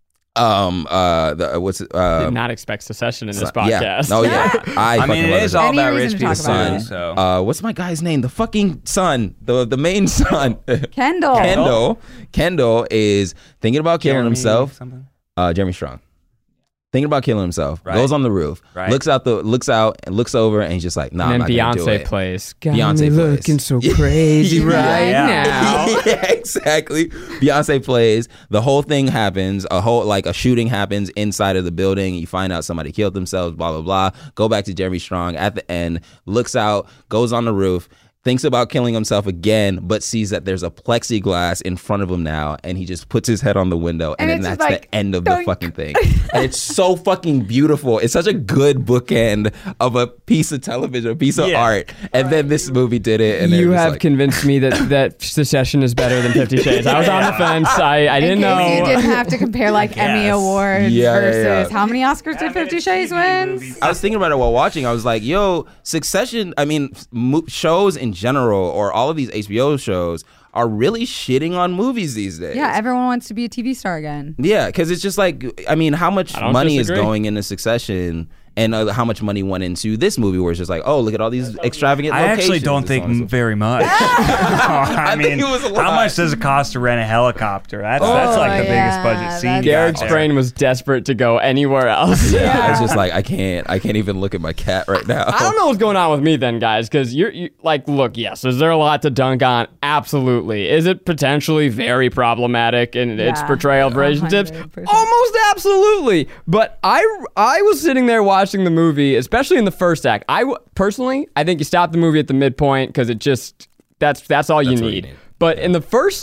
what's it? Did not expect Secession in this Yeah. podcast. Oh yeah. I mean, it is all Any about reason rich to talk people. about Son, it. so. What's my guy's name? The fucking son, the main son. Kendall. Kendall is thinking about killing Jeremy himself. something? Jeremy Strong. Thinking about killing himself. Right. Goes on the roof. Right. Looks out and looks over and he's just like, nah, I'm And not then gonna do Beyonce it. plays. Beyonce plays. looking so crazy right now. Yeah, exactly. Beyonce plays. The whole thing happens. A shooting happens inside of the building. You find out somebody killed themselves. Blah blah blah. Go back to Jeremy Strong at the end. Looks out. Goes on the roof. Thinks about killing himself again, but sees that there's a plexiglass in front of him now, and he just puts his head on the window, and then it's that's just like, the end of the doink. fucking thing. And it's so fucking beautiful. It's such a good bookend of a piece of television, a piece of Yeah. art. And then this movie did it. And You they're just have like, convinced me that Secession is better than 50 Shades. I was on the fence. I In didn't case you know. didn't have to compare like Emmy Yes. Awards Yeah, versus yeah. how many Oscars did 50 Shades win? I was thinking about it while watching. I was like, yo, Succession, I mean, shows in general, or all of these HBO shows, are really shitting on movies these days. Yeah, everyone wants to be a TV star again. Yeah, because it's just like, I mean, how much I don't money disagree. is going into Succession, and how much money went into this movie where it's just like, oh, look at all these extravagant I locations. actually don't and so on and think so very much. I think mean, it was a lot. how much does it cost to rent a helicopter? That's like the yeah, biggest budget scene. that's- you got Garrick's there. brain was desperate to go anywhere else. Yeah, it's just like, I can't even look at my cat right now. I don't know what's going on with me then, guys, because you like, look, yes, is there a lot to dunk on? Absolutely. Is it potentially very problematic in its Yeah, portrayal of relationships? 100%. Almost absolutely. But I was sitting there watching the movie, especially in the first act. Personally, I think you stop the movie at the midpoint because it just that's all you what you need. need. But in the first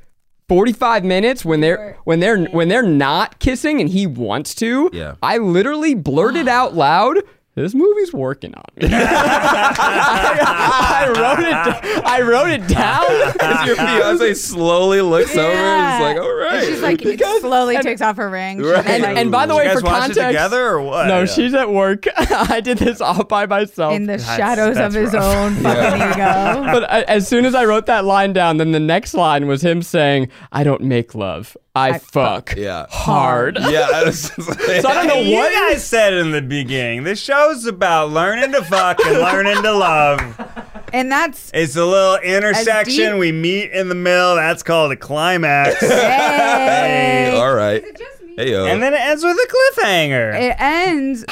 45 minutes when they're not kissing and he wants to, Yeah. I literally blurted out loud, this movie's working on me. I wrote it down. As your fiance slowly looks over and is like, all right. And she's like, it slowly takes off her ring. She's Right. like, And by the You way, guys for watch context, it together or what? no, she's at work. I did this all by myself. in the shadows of that's his rough. own fucking ego. But as soon as I wrote that line down, then the next line was him saying, "I don't make love, I fuck Yeah. hard." Yeah. I was just like, So I don't know You what guys said in the beginning. This show's about learning to fuck and learning to love. And that's It's a little intersection. deep- We meet in the middle. That's called a climax. hey. all right. Heyo. And then it ends with a cliffhanger. It ends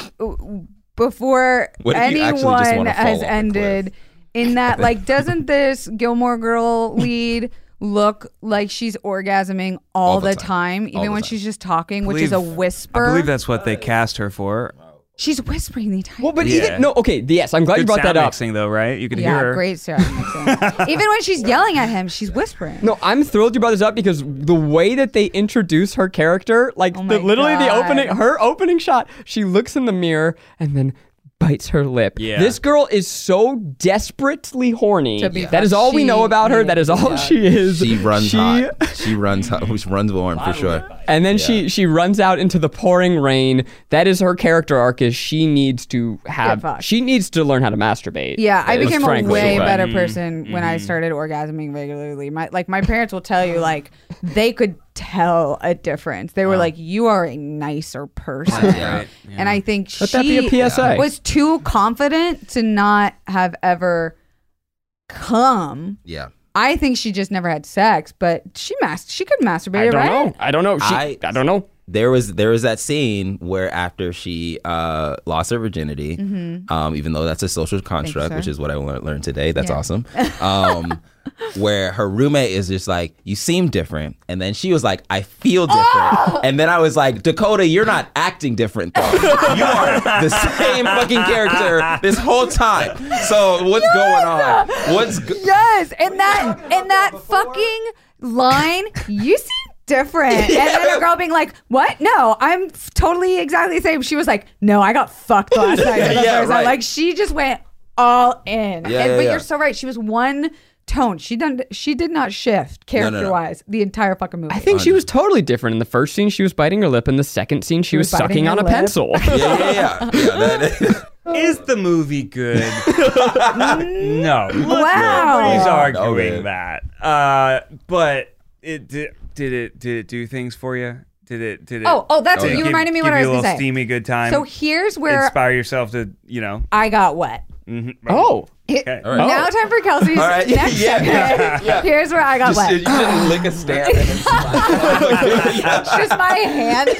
before What if you actually just anyone wanna fall has off a ended. In that, like, doesn't this Gilmore Girl lead look like she's orgasming all the time, even All the when time. she's just talking, which is a whisper? I believe that's what they cast her for. She's whispering the entire Well, but Yeah. yes, I'm glad you Good brought sound that up. mixing, though, right? You could hear Yeah, her. great sound mixing. Even when she's yelling at him, she's whispering. No, I'm thrilled you brought this up because the way that they introduce her character, like Oh my literally God. her opening shot, she looks in the mirror and then bites her lip. Yeah. This girl is so desperately horny. To be That is all we know about her. she That is all is. she is. She runs hot. She runs hot. She runs warm for sure. And then she runs out into the pouring rain. That is her character arc. Is she needs to fucked. she needs to learn how to masturbate. Yeah, I became a frankly, way but- better person when I started orgasming regularly. My parents will tell you, like, they could tell a difference. They were like, "You are a nicer person," Yeah. and I think Let that be she a PSA. was too confident to not have ever come. Yeah. I think she just never had sex, but she could masturbate, right? I don't know. I don't know. There was that scene where after she lost her virginity, even though that's a social construct, sir. which is what I learned today. That's Yeah. awesome. Where her roommate is just like, you seem different. And then she was like, I feel different. And then I was like, Dakota, you're not acting different though. You are the same fucking character this whole time. So what's going on? Yes, and that fucking line, you seem different. And then a girl being like, what? No, I'm totally exactly the same. She was like, no, I got fucked last night. For the Yeah, first time. right. Like, she just went all in. Yeah, But yeah. you're so right. She was one tone. She did not shift character-wise the entire fucking movie. I think she was totally different. In the first scene, she was biting her lip. In the second scene, she was was biting sucking her on a lip. pencil. Yeah. Is the movie good? No. Wow. Nobody's No, arguing man. that. But it did it do things for you? Did it? Oh, that's did what it you reminded me give what I you was a going to little say. steamy good time. So here's where inspire yourself to, I got wet. Oh, Okay. All right. Now time for Kelsey's All right. next Yeah. segment. Yeah. Here's where I got You wet. shouldn't lick a stamp. Just my hand.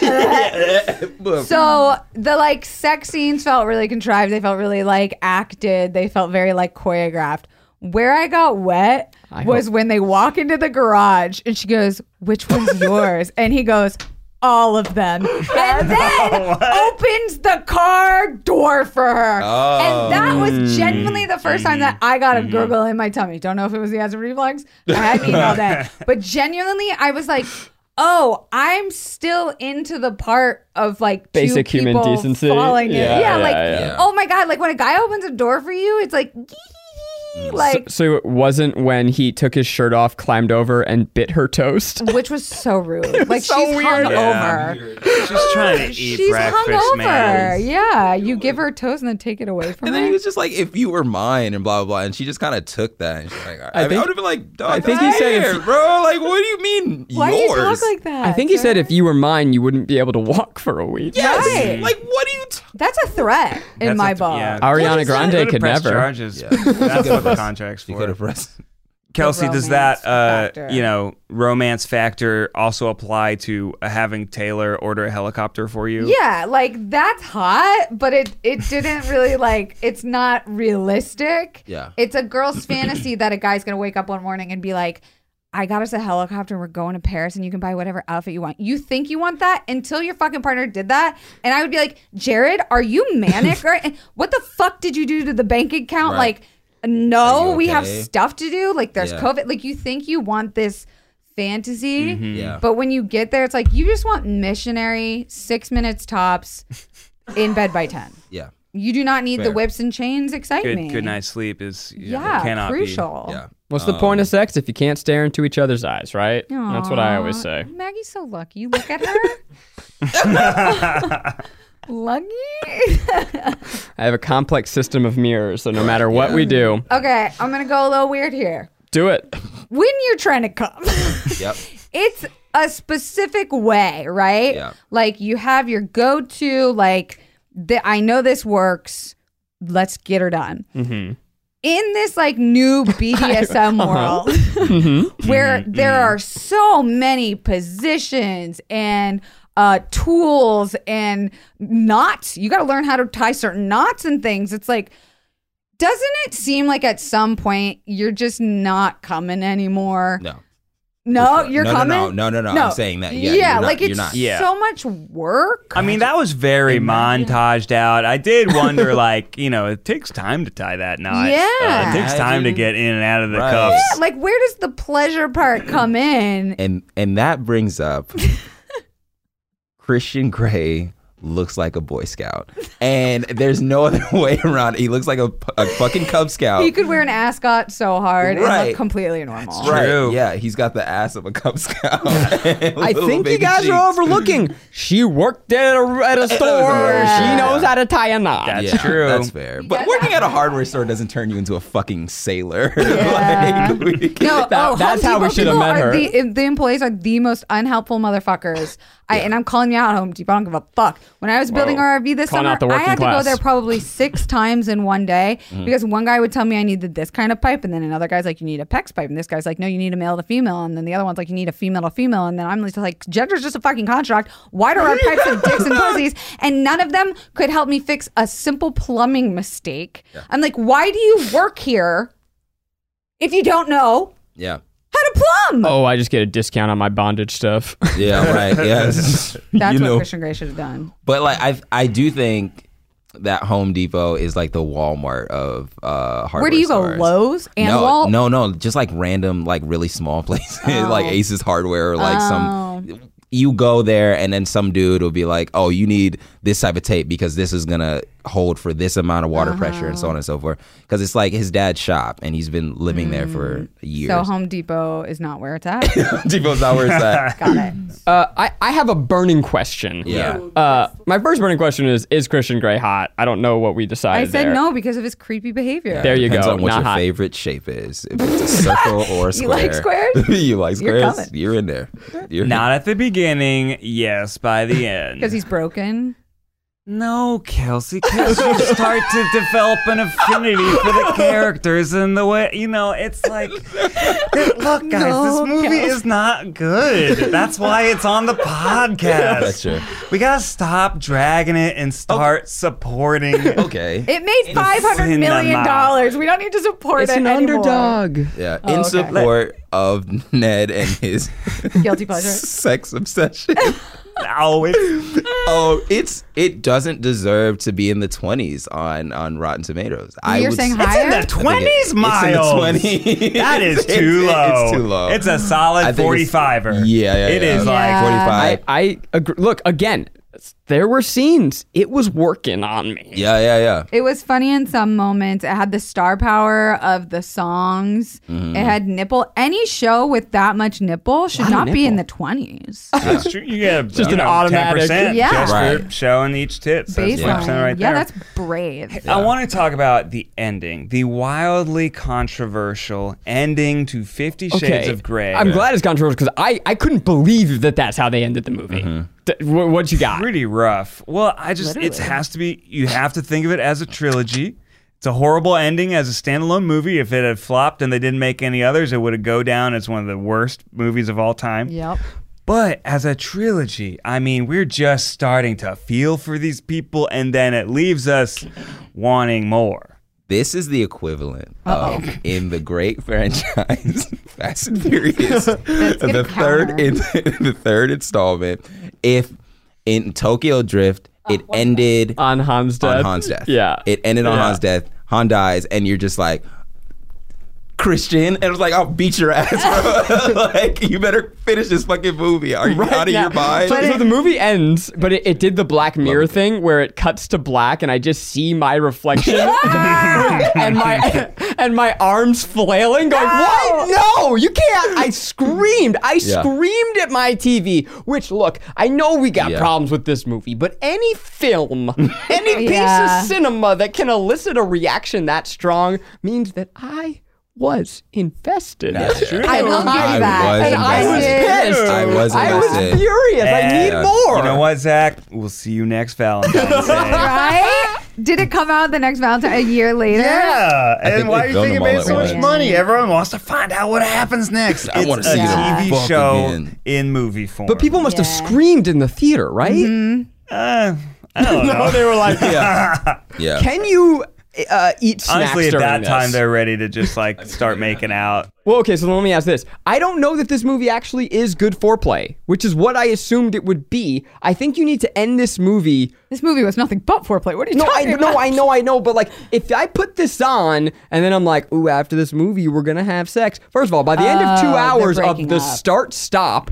So the like sex scenes felt really contrived. They felt really like acted. They felt very like choreographed. Where I got wet was when they walk into the garage and she goes, "Which one's yours?" And he goes, "All of them." And then opens the car door for her. Oh. And that was genuinely the first time that I got a gurgle in my tummy. Don't know if it was the acid reflux. I had eaten all day. But genuinely, I was like, oh, I'm still into the part of like Basic two human people decency. falling in. Yeah, Yeah, yeah, like, yeah. oh my God, like when a guy opens a door for you, it's like, like, so it wasn't when he took his shirt off, climbed over, and bit her toast. which was so rude. Like so she's weird. hungover. She's trying to eat She's breakfast, hungover. man. Yeah, you give her toast and then take it away from And her. then he was just like, if you were mine and blah, blah, blah. And she just kind of took that. And she's like, I think- would have been like, dog, I think that's he said weird, bro. Like, what do you mean Why do you yours? talk like that? I think he said sir? if you were mine, you wouldn't be able to walk for a week. Yes. Right. Like, what do you... That's a threat in That's my a- book. yeah. Ariana Grande Go to could press never. charges. Yeah. That's what the contract's You for. could have pressed... Kelsey, does romance that factor. romance factor also apply to having Taylor order a helicopter for you? Yeah, like that's hot, but it didn't really like it's not realistic. Yeah. It's a girl's fantasy that a guy's gonna wake up one morning and be like, I got us a helicopter and we're going to Paris and you can buy whatever outfit you want. You think you want that until your fucking partner did that. And I would be like, Jared, are you manic? What the fuck did you do to the bank account? Right. Like, no, Are you we have okay? stuff to do. Like there's Yeah. COVID. Like you think you want this fantasy. Yeah. But when you get there, it's like you just want missionary, 6 minutes tops, in bed by 10. Yeah. You do not need the Fair. whips and chains excitement. Good night's sleep is Yeah, cannot crucial. Yeah. What's the point of sex if you can't stare into each other's eyes, right? Aw, That's what I always say. Maggie's so lucky. You look at her. Lucky. I have a complex system of mirrors, so no matter what we do, Okay, I'm gonna go a little weird here. do it. When you're trying to come, Yep. it's a specific way, right? Yeah. Like you have your go-to, like I know this works. Let's get her done. Mm-hmm. In this like new BDSM world Mm-hmm. where there are so many positions and tools and knots. You got to learn how to tie certain knots and things. It's like, doesn't it seem like at some point you're just not coming anymore? No, you're coming? No. I'm saying that. Yeah, like you're it's not. so much work. I mean, that was very montaged out. I did wonder, like, it takes time to tie that knot. Yeah. It takes time to get in and out of the Right. cuffs. Yeah, like where does the pleasure part come in? And that brings up Christian Grey looks like a Boy Scout, and there's no other way around it. He looks like a fucking Cub Scout. He could wear an ascot so hard and Right. look completely normal. Right? True. Yeah, he's got the ass of a Cub Scout. I think you guys are overlooking. She worked at a store. Yeah. She knows how to tie a knot. That's true. That's fair. But working at a hardware store doesn't turn you into a fucking sailor. Yeah. No, that's Home how we Depot should have people met are her. The employees are the most unhelpful motherfuckers. And I'm calling you out, Home Depot. I don't give a fuck. When I was building our RV this Calling summer, out the I working had to go class. there probably 6 times in one day because one guy would tell me I needed this kind of pipe, and then another guy's like, you need a PEX pipe, and this guy's like, no, you need a male to female, and then the other one's like, you need a female to female, and then I'm just like, gender's just a fucking construct. Why do our pipes have dicks and pussies? And none of them could help me fix a simple plumbing mistake. I'm like, why do you work here if you don't know Yeah. how to plumb? Oh, I just get a discount on my bondage stuff. Yeah, right. Yeah. That's You know. what Christian Grey should have done. But like I do think that Home Depot is like the Walmart of hardware Where do you stores. go? Lowe's and Walt? No, just like random, like really small places, like Aces Hardware or like some. You go there and then some dude will be like, oh, you need this type of tape because this is going to hold for this amount of water pressure and so on and so forth. Because it's like his dad's shop and he's been living there for years. So Home Depot is not where it's at. Home Depot's not where it's at. Got it. I have a burning question. Yeah. My first burning question is Christian Grey hot? I don't know what we I decided said there. no because of his creepy behavior. There you Depends go. on what Not your hot. favorite shape is. If it's a circle or a square. You like squares? You like You're squares? coming. You're in there. You're Not at the beginning, yes, by the end. Because he's broken. No, Kelsey, you start to develop an affinity for the characters and the way, it's like, look, guys, No, this movie is not good. That's why it's on the podcast. That's true. We gotta stop dragging it and start supporting. Okay. It made $500 million. We don't need to support It's it an anymore. underdog. Yeah, Oh, in okay. support of Ned and his Guilty pleasure. sex obsession. No, It doesn't deserve to be in the 20s on Rotten Tomatoes. You're saying it's higher? in the 20s, Miles. It's in the 20s. That is too low. It's too low. It's a solid I think it's- 45er. Yeah. It is Yeah. like 45. I agree. Look, again, there were scenes. It was working on me. Yeah. It was funny in some moments. It had the star power of the songs. Mm-hmm. It had nipple. Any show with that much nipple should Lot of not be in the nipple. 20s. That's true. You get Just an automatic- 10% Yeah. just Right. for showing each tit. That's Baseline. 5% right Yeah, there. that's brave. I want to talk about the ending, the wildly controversial ending to 50 Shades of Grey. I'm glad it's controversial because I couldn't believe that that's how they ended the movie. What you got? Pretty rough. Well, it Literally. has to be, you have to think of it as a trilogy. It's a horrible ending as a standalone movie. If it had flopped and they didn't make any others, it would have go down as one of the worst movies of all time. Yep. But as a trilogy, I mean, we're just starting to feel for these people, and then it leaves us wanting more. This is the equivalent of in the great franchise Fast and Furious, the third installment. If in Tokyo Drift it ended On Han's death. on Han's death, Yeah. it ended on Yeah. Han's death. Han dies, and you're just like, Christian, and it was like, I'll beat your ass, bro. Like, you better finish this fucking movie. Are you out of your mind? So the movie ends, but it did the Black Mirror thing where it cuts to black and I just see my reflection and my arms flailing, going, "What? No, you can't!" I screamed. I screamed at my TV. Which, look, I know we got problems with this movie, but any film, any piece Yeah. of cinema that can elicit a reaction that strong means that I was invested. That's true. I will give you that. was And I was invested. pissed. I was I was invested. furious. I need Yeah. more. You know what, Zach? We'll see you next Valentine's Day. Right? did it come out the next Valentine a year later? Yeah, I think and why do they you filmed think it them all made at so much once. money? Everyone wants to find out what happens next. I wanna It's see a them TV fuck show again. in movie form. But people must have screamed in the theater, right? I don't know. They were like, Yeah. can you eat snacks Honestly, at during that this? time, they're ready to just like start making out. Well, okay, so let me ask this. I don't know that this movie actually is good foreplay, which is what I assumed it would be. I think you need to end this movie. This movie was nothing but foreplay. What are you talking about? I know, but like, if I put this on and then I'm like, ooh, after this movie, we're gonna have sex. First of all, by the end of 2 they're hours of breaking the up. start-stop,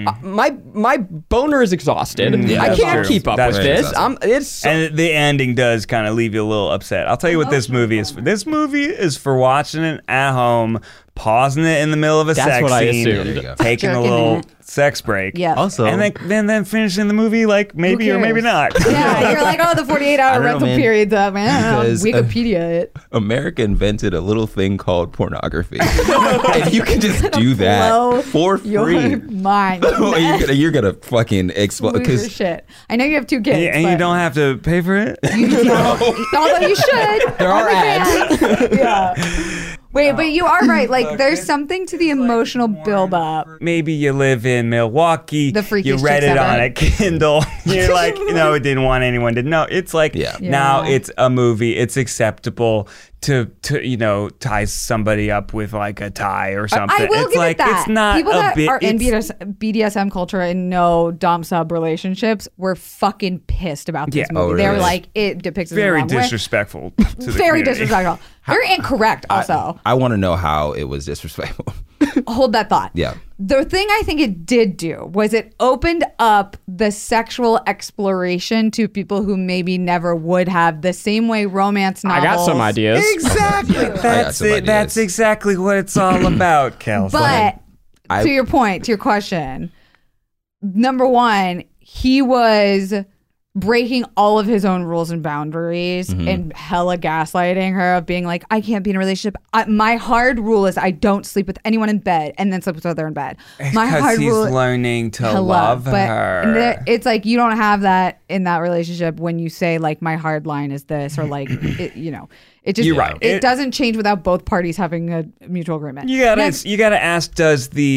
my boner is exhausted. Yeah, I that's can't true. keep up That's with true. this. And the ending does kind of leave you a little upset. I'll tell you what this movie is for. This movie is for watching it at home, pausing it in the middle of a That's sex what I scene, assumed. There you go. taking a Jerking little it. sex break. Yeah. Also, And then finishing the movie like maybe or maybe not. Yeah, you're like, oh, the 48-hour don't know, rental man. period's up, man. Because, Wikipedia it. America invented a little thing called pornography. And you can just do that Blow for Your free. mind. you're gonna fucking explode Lose your because shit. I know you have 2 kids. And you but- don't have to pay for it. Although you should. There are ads. Yeah. Wait, but you are right. Like, there's something to the emotional buildup. Maybe you live in Milwaukee. The freakiest you read chicks it on ever. a Kindle. You're like, it didn't want anyone to know. It's like Yeah. now Yeah. it's a movie. It's acceptable to tie somebody up with like a tie or something. I will it's give like it that. it's not People a that bit. are in it's- BDSM culture and know dom sub relationships were fucking pissed about this Yeah. movie. Oh, They were really? like, it depicts it in the very wrong way. disrespectful. To the Very community. disrespectful. Very incorrect. Also, I want to know how it was disrespectful. hold that thought. Yeah. The thing I think it did do was it opened up the sexual exploration to people who maybe never would have, the same way romance I novels. got some ideas. Exactly. I got That's some it. That's ideas. exactly what it's all about, Kelsey. But I- to your point, to your question, number one, he was breaking all of his own rules and boundaries and hella gaslighting her of being like, I can't be in a relationship. My hard rule is I don't sleep with anyone in bed and then sleep with other in bed. My because hard he's rule learning to Hello, love but her. it's like you don't have that in that relationship when you say like my hard line is this or like it just You're right. it It- doesn't change without both parties having a mutual agreement. You gotta Next- you gotta ask, does the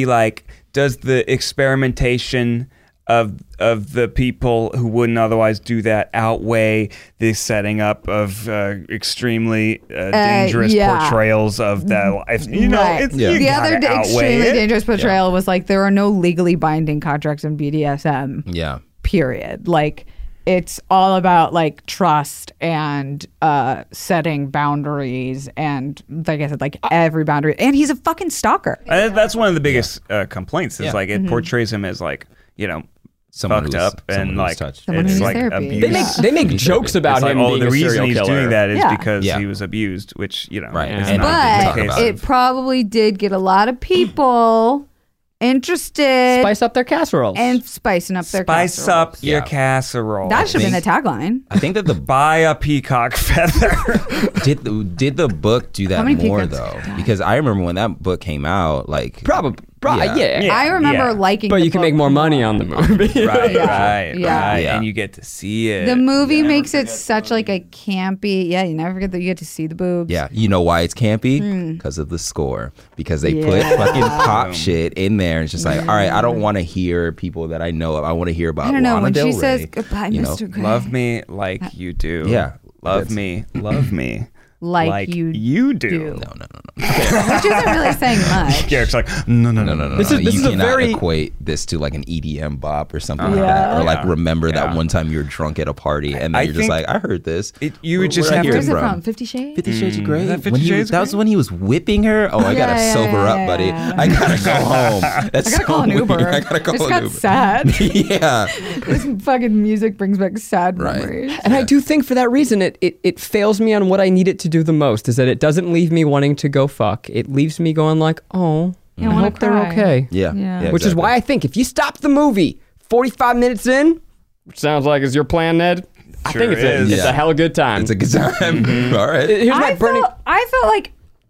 experimentation of the people who wouldn't otherwise do that outweigh the setting up of extremely dangerous yeah. portrayals of that life? You know, Right. it's, Yeah. you The gotta other outweigh extremely it. dangerous portrayal was like there are no legally binding contracts in BDSM. Yeah. Period. Like it's all about like trust and setting boundaries and like I said, like every boundary. And he's a fucking stalker. That's one of the biggest complaints. Is Yeah. like it Mm-hmm. portrays him as like Someone fucked who's- up someone and who's like touched. Someone who it's needs like therapy. abuse. They make jokes about It's like, him oh, being the a reason serial he's killer. doing that is Yeah. because Yeah. he was abused, which Right. is And not I- But talk about it probably did get a lot of people interested Spice up their casseroles. and spicing up their spice casseroles. up your Yeah. casserole. That should have been the think- tagline. I think that the Buy a peacock feather. did the book do How that many more peacocks though? died? Because I remember when that book came out, like Probably, Yeah. yeah. I remember liking But the you can book make more money on the movie. right, Yeah. right, Yeah. right. Yeah. And you get to see it. The movie makes it such like a campy. Yeah, you never forget that you get to see the boobs. yeah, you know why it's campy? Because of the score. Because they put Yeah. fucking pop shit in there. It's just like, all right, I don't want to hear people that I know of. I want to hear about I don't know Lana when Del she Rey. says goodbye, you know, Mr. Gray. Love me like you do. Yeah. Love That's- me. Love me. Like you do. do. No. Which isn't really saying much. Garrick's like, no. This is you a cannot very- equate this to like an EDM bop or something like Yeah. that, or like Yeah. remember that Yeah. one time you were drunk at a party and then I you're just think like, I heard this. you would just Where'd I have hear to- Where's it from? from? 50 Shades? 50 Shades of Grey. Is that 50 When he Shades was, of that was Grey? when he was whipping her. Oh, I gotta Yeah, sober up, yeah, buddy. yeah. I gotta go home. That's I gotta call so an Uber. weird. I gotta call Just an got Uber. sad. Yeah, This fucking music brings back sad Right. memories. And I do think for that reason, it fails me on what I need it to do the most, is that it doesn't leave me wanting to go fuck. It leaves me going like, oh, You I wanna hope they're cry. okay. yeah, Yeah. yeah. Which is why I think if you stop the movie 45 minutes in, which sounds like is your plan, Ned, I Sure think it's is. a Yeah. hella good time. it's a good time. All right. Here's my I burning. felt like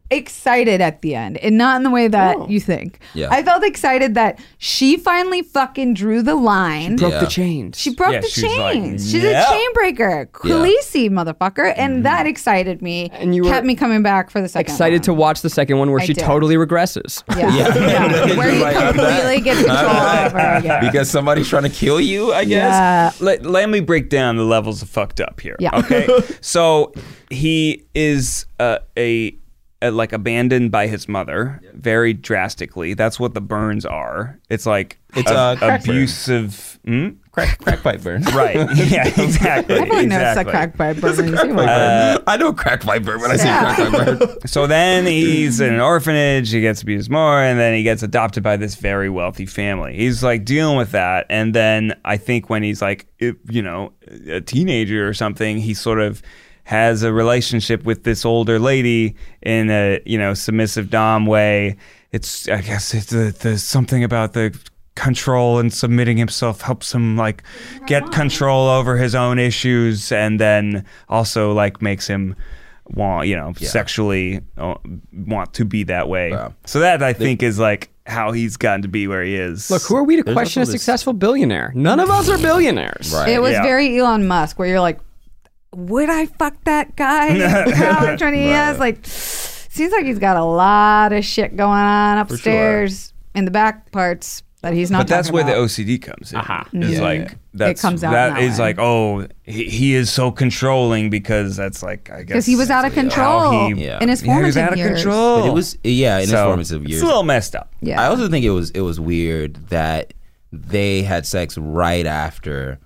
excited at the end, and not in the way that you think. Yeah. I felt excited that she finally fucking drew the line. Broke Yeah. the chains. She broke Yeah, the she's like, chains. She's "Yep." a chain breaker. Khaleesi, motherfucker. And that excited me. And you were kept me coming back for the second Excited to one. watch the second one where I she did. totally regresses. Yeah. Yeah. Where you Like, I'm completely back. get control I'm over again. Because somebody's trying to kill you, I guess. Yeah. Let me break down the levels of fucked up here. Yeah. Okay. So he is like abandoned by his mother very drastically. That's what the burns are. It's like It's a crack burn. abusive. Crack pipe burn. Right. Yeah. Exactly. Everyone knows exactly. the crack pipe burn. You see what I mean? I know crack pipe burn when I say Yeah. crack pipe burn. So then he's in an orphanage, he gets abused more, and then he gets adopted by this very wealthy family. He's like dealing with that. And then I think when he's like, a teenager or something, he sort of has a relationship with this older lady in a, submissive dom way. I guess it's the something about the control and submitting himself helps him like get control over his own issues, and then also like makes him want sexually want to be that way. Yeah. So that I think is like how he's gotten to be where he is. Look, who are we to There's question a also this- successful billionaire? None of us are billionaires. Right. It was Yeah. very Elon Musk, where you're like, would I fuck that guy? How much money he has? Like, seems like he's got a lot of shit going on upstairs in the back parts that he's not. But that's talking where the about. OCD comes in. Aha. It's Yeah. like that's comes out that in is that way. like, oh, he is so controlling because that's like, I guess Because he was out of control how he- Yeah. in his Yeah, he was formative out of years. control. But it was in his So, formative years. It's a little messed up. Yeah. I also think it was weird that they had sex right after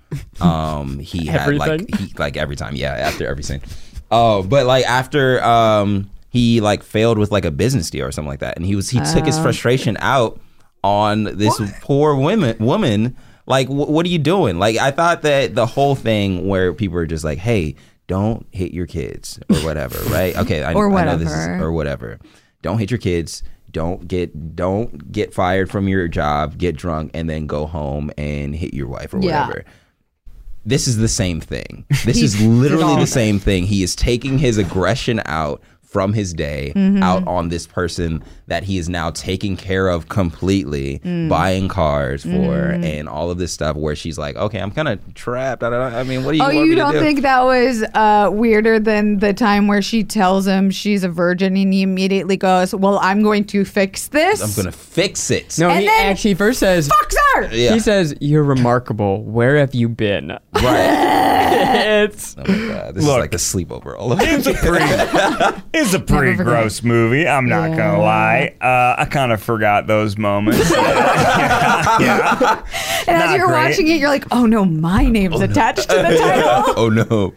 he had like every time, after every scene. Oh, but like after he like failed with like a business deal or something like that, and he took his frustration out on this poor woman. Like, what are you doing? Like, I thought that the whole thing where people were just like, hey, don't hit your kids or whatever, right? Okay, I know this is whatever. or whatever. Don't hit your kids. Don't get fired from your job. Get drunk and then go home and hit your wife or Yeah. whatever. This is the same thing. This He is did literally all the of it. same thing. He is taking his aggression out from his day out on this person that he is now taking care of completely, buying cars for, and all of this stuff where she's like, okay, I'm kind of trapped. I mean, what do you want you me to don't do? think that was weirder than the time where she tells him she's a virgin and he immediately goes, well, I'm going to fix this? I'm going to fix it. No, And he then actually first says, Fucks her! Yeah. he says, you're remarkable. Where have you been? Right. It's Oh my God. This Look. is like the sleepover all over. It's a pretty forget. gross movie. I'm not gonna lie. I kind of forgot those moments. Yeah. And as Not you're great. watching it, you're like, oh no, my name's attached to the title. Oh no.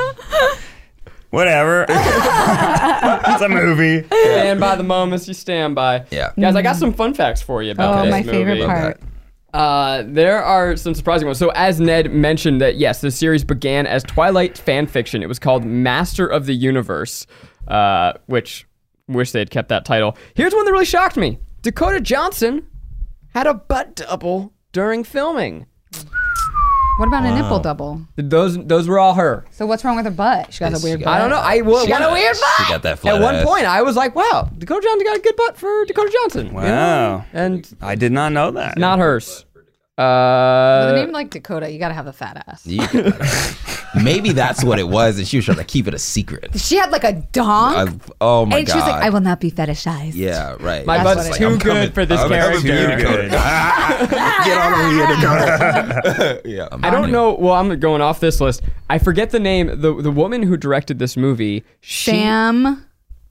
Whatever. It's a movie. stand by the moments you stand by. Yeah. Guys, I got some fun facts for you about Oh, this my movie. favorite part. There are some surprising ones. So, as Ned mentioned, that yes, the series began as Twilight fan fiction. It was called Master of the Universe, which wish they had kept that title. Here's one that really shocked me: Dakota Johnson had a butt double during filming. What about a nipple double? Those were all her. So what's wrong with her butt? She got a weird butt. I don't know. She got a weird butt. She got that flat At one ass. point, I was like, "Wow, Dakota Johnson got a good butt for Dakota Johnson." you know? Wow. And I did not know that. not hers. With a name like Dakota, you gotta have a fat ass. Maybe that's what it was, and she was trying to keep it a secret. She had like a donk, Oh my and God. she was like, I will not be fetishized. Yeah, right. My That's butt's what it too I'm good coming- for this I'm coming for you, character. Dakota. Get on over here, Dakota. Yeah. I don't know. Well, I'm going off this list. I forget the name. The woman who directed this movie. Sam.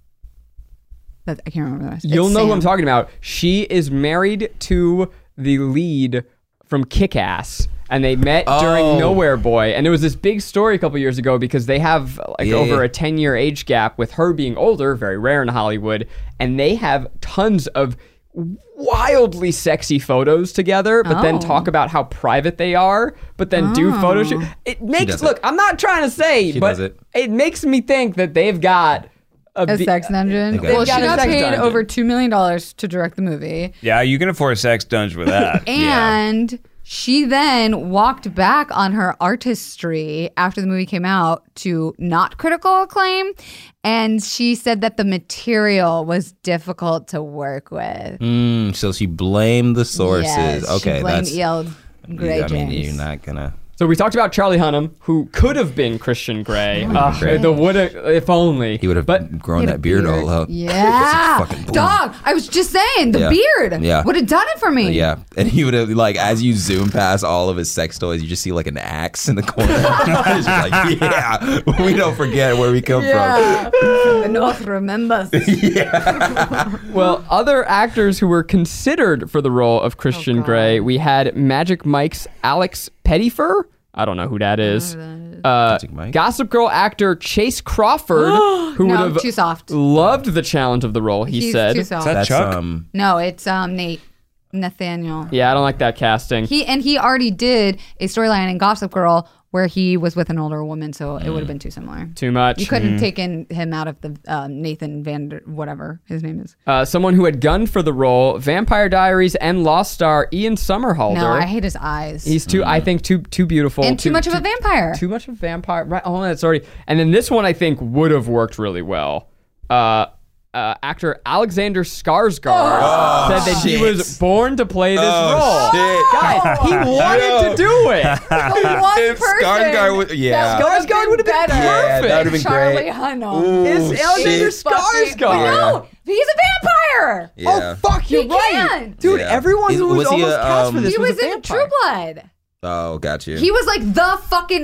I can't remember the rest. You'll It's know who Sam. I'm talking about. She is married to the lead from Kick-Ass, and they met during Oh. Nowhere Boy, and it was this big story a couple years ago because they have like Yeah. over a 10-year age gap with her being older, very rare in Hollywood, and they have tons of wildly sexy photos together, but then Oh. talk about how private they are, but then do photo shoot. It makes does it. look. I'm not trying to say, She but does it. it makes me think that they've got A sex dungeon. Okay. Well, she They've got a got sex paid dungeon. over $2 million to direct the movie, Yeah, you can afford a sex dungeon with that. and she then walked back on her artistry after the movie came out to not critical acclaim. And she said that the material was difficult to work with. So she blamed the sources. Yes, Okay, she blamed that's. E.L. Grey I mean, James. you're not gonna. So we talked about Charlie Hunnam, who could have been Christian Grey. The woulda, if only. He would have But grown that beard all up. Yeah. Fucking boom. Dog, I was just saying, the Yeah. beard Yeah. would have done it for me. Yeah, and he would have like as you zoom past all of his sex toys, you just see like an axe in the corner. It's just like, yeah, we don't forget where we come Yeah. The North remembers. Well, other actors who were considered for the role of Christian God. Grey, we had Magic Mike's Alex Pettyfer. I don't know who that is. Magic Mike? Gossip Girl actor Chase Crawford, who No, would have too soft. loved the challenge of the role, he He's said. too soft. Is that That's Chuck? No, it's Nathaniel. Yeah, I don't like that casting. He already did a storyline in Gossip Girl where he was with an older woman, so it would have been too similar. Too much. You couldn't taken him out of the Nathan Vander, whatever his name is. Someone who had gunned for the role, Vampire Diaries and Lost star Ian Somerhalder. No, I hate his eyes. He's too, I think, too beautiful. and too much of a vampire. Too much of a vampire. Right. Oh, that's already. And then this one, I think, would have worked really well. Actor Alexander Skarsgård said that he shit. was born to play this role. shit. Guys, he wanted to do it. The one If person Skarsgård would- yeah. Skarsgård would have been better. Yeah, that would have been Charlie great. Hunnam. Ooh, It's Alexander shit. Skarsgård. No, he's a vampire. Yeah. Oh, fuck, you're He right. can't. Dude, Yeah. everyone who was Was he almost a, cast for this He was was a in vampire. True Blood. Oh, got you. He was like the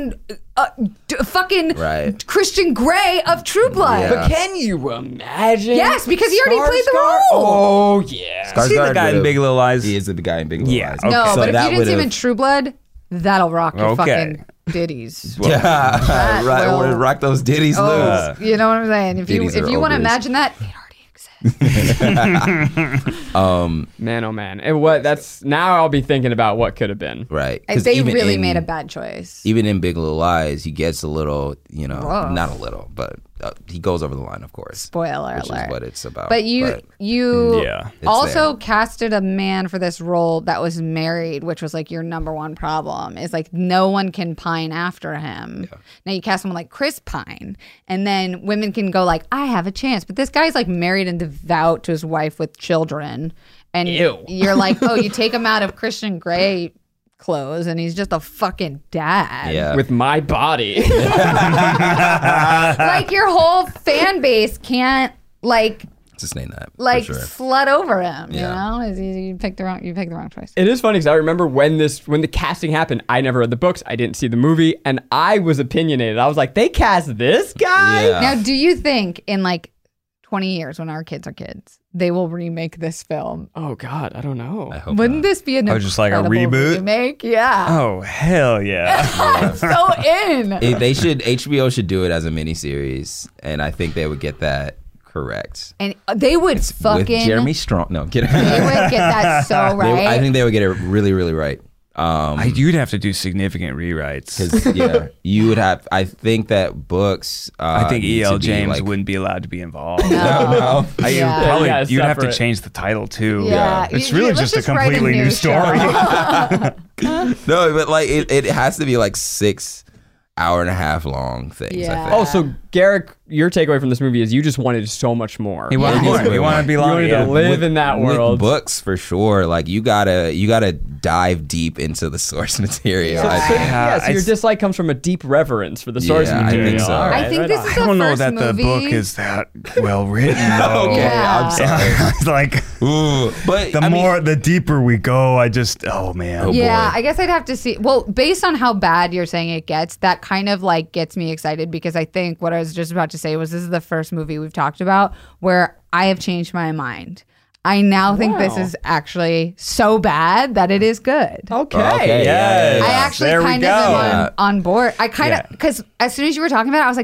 fucking Right. Christian Grey of True Blood. Yeah. But can you imagine? Yes, because he already played the Skarsgård? role. Oh, yeah. Skarsgård See the guy in would've- Big Little Lies? He is the guy in Big Little Yeah, Lies. okay. No, So but if that you didn't see him in would've- True Blood, that'll rock your Okay. fucking ditties. Yeah, right. will- Would rock those ditties Oh, loose. you know what I'm saying? If you Ditties are want to ovaries. imagine that, it already exists. Man, oh man. And what? That's now I'll be thinking about what could have been. Right. 'Cause They even really in- made a bad choice. Even in Big Little Lies, he gets a little, Rough. not a little, but he goes over the line, of course. Spoiler Which alert. is what it's about. But you Yeah. It's also there. casted a man for this role that was married, which was like your number one problem. Is like no one can pine after him. Now you cast someone like Chris Pine, and then women can go like, I have a chance. But this guy's like married and devout to his wife with children, and Ew. you're like, oh, you take him out of Christian Grey clothes, and he's just a fucking dad. Yeah. With my body. Like your whole fan base can't like Sustain that. for like sure. slut over him. Yeah. You know, you picked the wrong choice. It is funny because I remember when the casting happened, I never read the books, I didn't see the movie, and I was opinionated. I was like, they cast this guy? Yeah. Now, do you think in like 20 years when our kids are kids, they will remake this film? Oh God, I don't know. I hope Wouldn't not. this be an just like a incredible reboot? remake? Yeah. Oh, hell yeah. I'm so in. HBO should do it as a miniseries, and I think they would get that correct. And they would fucking With Jeremy Strong. No, I'm kidding. they would get that so right. I think they would get it really, really right. You'd have to do significant rewrites. Because you would have. I think that books. I think need E.L. to be, James like, wouldn't be allowed to be involved. No. Yeah. Probably, Yeah, you'd have to separate. change the title too. Yeah. It's You- really let's just a write completely new show. story. No, but like it has to be like 6 hour-and-a-half long things. Yeah. I think. Oh, so Garrick, your takeaway from this movie is you just wanted so much more. He wanted Yeah. more. He wanted to be You long. wanted Yeah. to live in that With world. books for sure. Like you gotta dive deep into the source material. Yeah. I think. Yeah, so your it's- dislike comes from a deep reverence for the source Yeah, I material. think so. All right, I think right this on. is I the don't know first that the movie. book is that well written. Though. Okay, Yeah. I'm sorry. It's like Ooh, but the deeper we go, oh man. Oh, Yeah, boy. I guess I'd have to see. Well, based on how bad you're saying it gets, that kind of like gets me excited because I think what I was just about to say was this is the first movie we've talked about where I have changed my mind. I now think this Wow. is actually so bad that it is good. Okay. Okay, Yes. I actually There we kind go. of am Yeah. on board. I kind of, Yeah. because as soon as you were talking about it, I was like,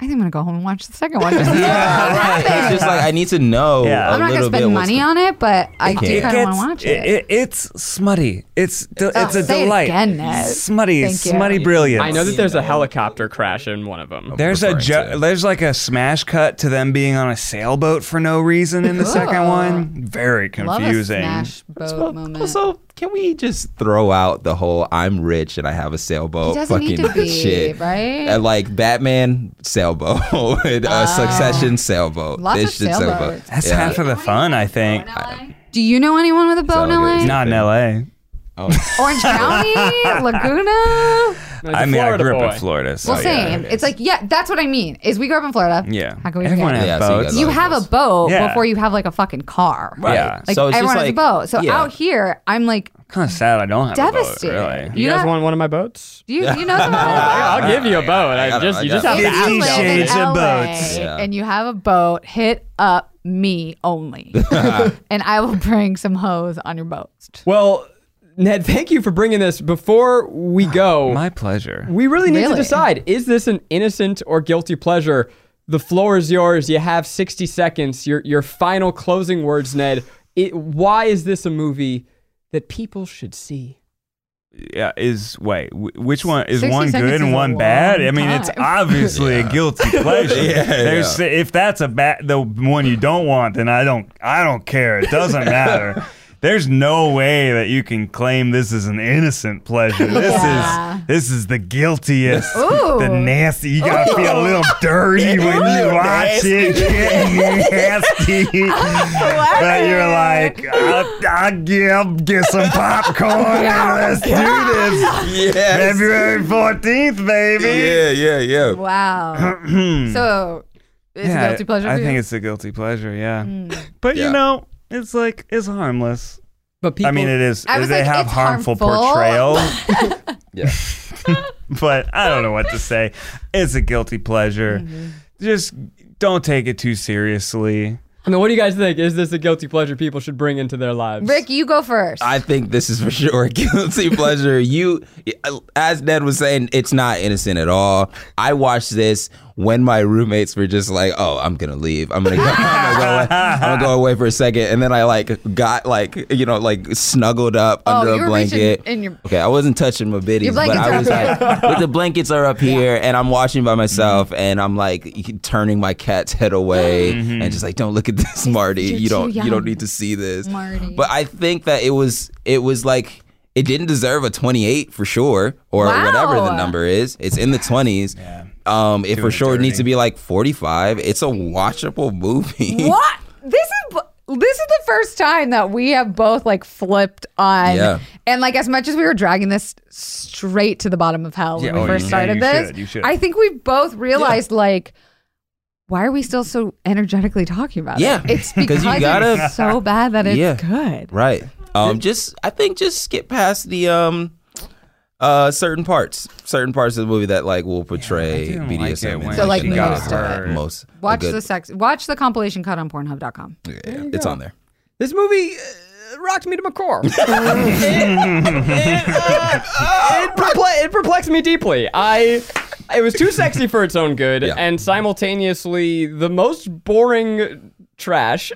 I think I'm gonna go home and watch the second one. Yeah, right. It's just like I need to know. Yeah. a I'm not gonna little bit spend what's money on it, but I do kind of want to watch it. It's smutty. It's a say it delight. again, Ned. Smutty, Thank you. smutty brilliance. I know that there's a helicopter crash in one of them. There's there's like a smash cut to them being on a sailboat for no reason in the second one. Very confusing. Love a smash boat moment. Also, can we just throw out the whole "I'm rich and I have a sailboat" He doesn't fucking need to be, shit? right? And like Batman sailboat, Succession sailboat, Lots of This shit sailboats. That's half of the fun, I think. Do you know anyone with a boat in Sound LA? good. Not in LA. Orange County, Laguna. I mean, I grew up boy. in Florida. So Well, same. yeah. It's like, yeah, that's what I mean. Is we grew up in Florida. Yeah. How can we Everyone forget? has Yeah, so you boats. guys You all have a boats. boat Yeah. before you have like a fucking car. Yeah. Like So it's just everyone has a like- boat. So yeah. out here, I'm like Kind of sad I don't have devastated. a boat, really. You You guys got- want one of my boats? Do you know someone? I'll give you a boat. I got it, You I just got have it. to If ask. you live in Shades of LA boats. Yeah. and you have a boat, hit up me only, and I will bring some hose on your boat. Well, Ned, thank you for bringing this. Before we go, My pleasure. we really need to Really? decide, is this an innocent or guilty pleasure? The floor is yours. You have 60 seconds. Your final closing words, Ned. Why is this a movie that people should see? Yeah, which one is 60 one seconds good is and a one bad? I long mean, it's time. obviously a guilty pleasure. Yeah. If that's the one you don't want, then I don't care. It doesn't matter. There's no way that you can claim this is an innocent pleasure. Yeah. This is the guiltiest, Ooh. the nasty. You gotta feel a little dirty when you watch it, getting nasty. But you're like, I'll get some popcorn and let's do this. Yes. February 14th, baby. Yeah. Wow. So it's a guilty pleasure for I you? think it's a guilty pleasure, yeah. But Yeah. you know, it's like, it's harmless. But people, I mean, it is. I was They like, have it's harmful harmful. portrayal, Yeah. but I don't know what to say. It's a guilty pleasure. Mm-hmm. Just don't take it too seriously. I mean, what do you guys think? Is this a guilty pleasure people should bring into their lives? Rick, you go first. I think this is for sure a guilty pleasure. As Ned was saying, it's not innocent at all. I watched this when my roommates were just like, "Oh, I'm gonna leave. I'm gonna go away for a second," and then I got snuggled up under you a were blanket. reaching in your- Okay, I wasn't touching my biddies, Your but blankets I are was up like, but the blankets are up here, and I'm watching by myself, and I'm like turning my cat's head away, and just like, "Don't look at this, Marty. You're You too don't young, need to see this." Marty. But I think that it was like it didn't deserve a 28 for sure, or Wow. whatever the number is. It's in the 20s. It for sure needs to be like 45. It's a watchable movie. What? This is the first time that we have both like flipped on. Yeah. And like as much as we were dragging this straight to the bottom of hell when we first started this, you should. I think we both realized like, why are we still so energetically talking about Yeah. it? It's 'Cause because you gotta- it's so bad that it's Yeah. good. Right. I think just skip past the certain parts of the movie that like will portray didn't like BDSM. it when So, like, and most that of are it. most Watch good- watch the compilation cut on Pornhub.com. Yeah, it's on there. This movie rocked me to my core. It perplexed me deeply. It was too sexy for its own good, Yeah. and simultaneously the most boring trash.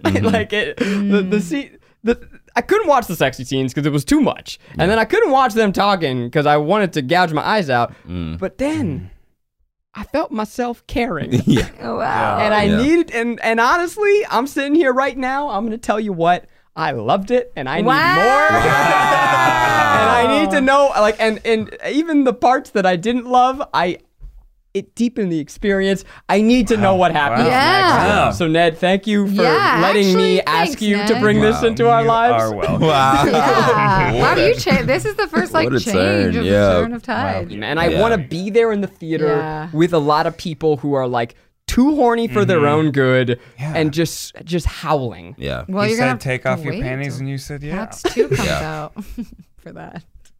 I couldn't watch the sexy scenes because it was too much, and then I couldn't watch them talking because I wanted to gouge my eyes out. But then I felt myself caring. Yeah. Oh, wow. And I Yeah. needed, and honestly, I'm sitting here right now. I'm going to tell you what, I loved it, and I need more. And I need to know, like, and even the parts that I didn't love, it deepened the experience. I need to know what happens Yeah. next. Wow. So Ned, thank you for Yeah, letting me actually, ask thanks, you to Ned. bring this Wow. into our lives. Are welcome. Wow. Yeah. Wow, you changed. This is the first like What a change turn, of yeah. the turn of tide. And I Yeah. want to be there in the theater Yeah. with a lot of people who are like too horny for their own good and just howling. Yeah. Well, He you're gonna said, take have off to your wait panties, till and you said, yeah. Cats 2 comes Yeah. out for that.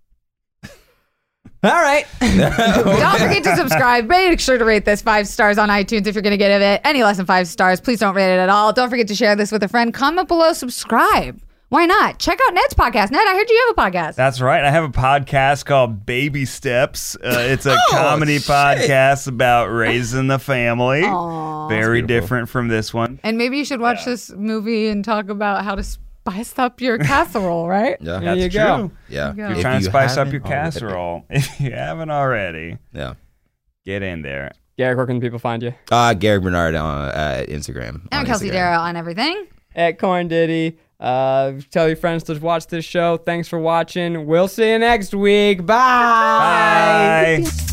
All right. Don't forget to subscribe. Make sure to rate this 5 stars on iTunes if you're going to give it any less than 5 stars. Please don't rate it at all. Don't forget to share this with a friend. Comment below, subscribe. Why not? Check out Ned's podcast. Ned, I heard you have a podcast. That's right. I have a podcast called Baby Steps. It's a comedy podcast about raising the family. Aww. Very different from this one. And maybe you should watch this movie and talk about how to spice up your casserole, right? Yeah. There you That's go. true. Yeah. There you go. You're If trying to you spice up haven't your already. casserole. If you haven't already, Yeah. get in there. Garrick, where can people find you? Garrick Bernard on Instagram. I'm on Kelsey Instagram. Darrow on everything. At Corn Diddy. Tell your friends to watch this show. Thanks for watching. We'll see you next week. Bye. Bye.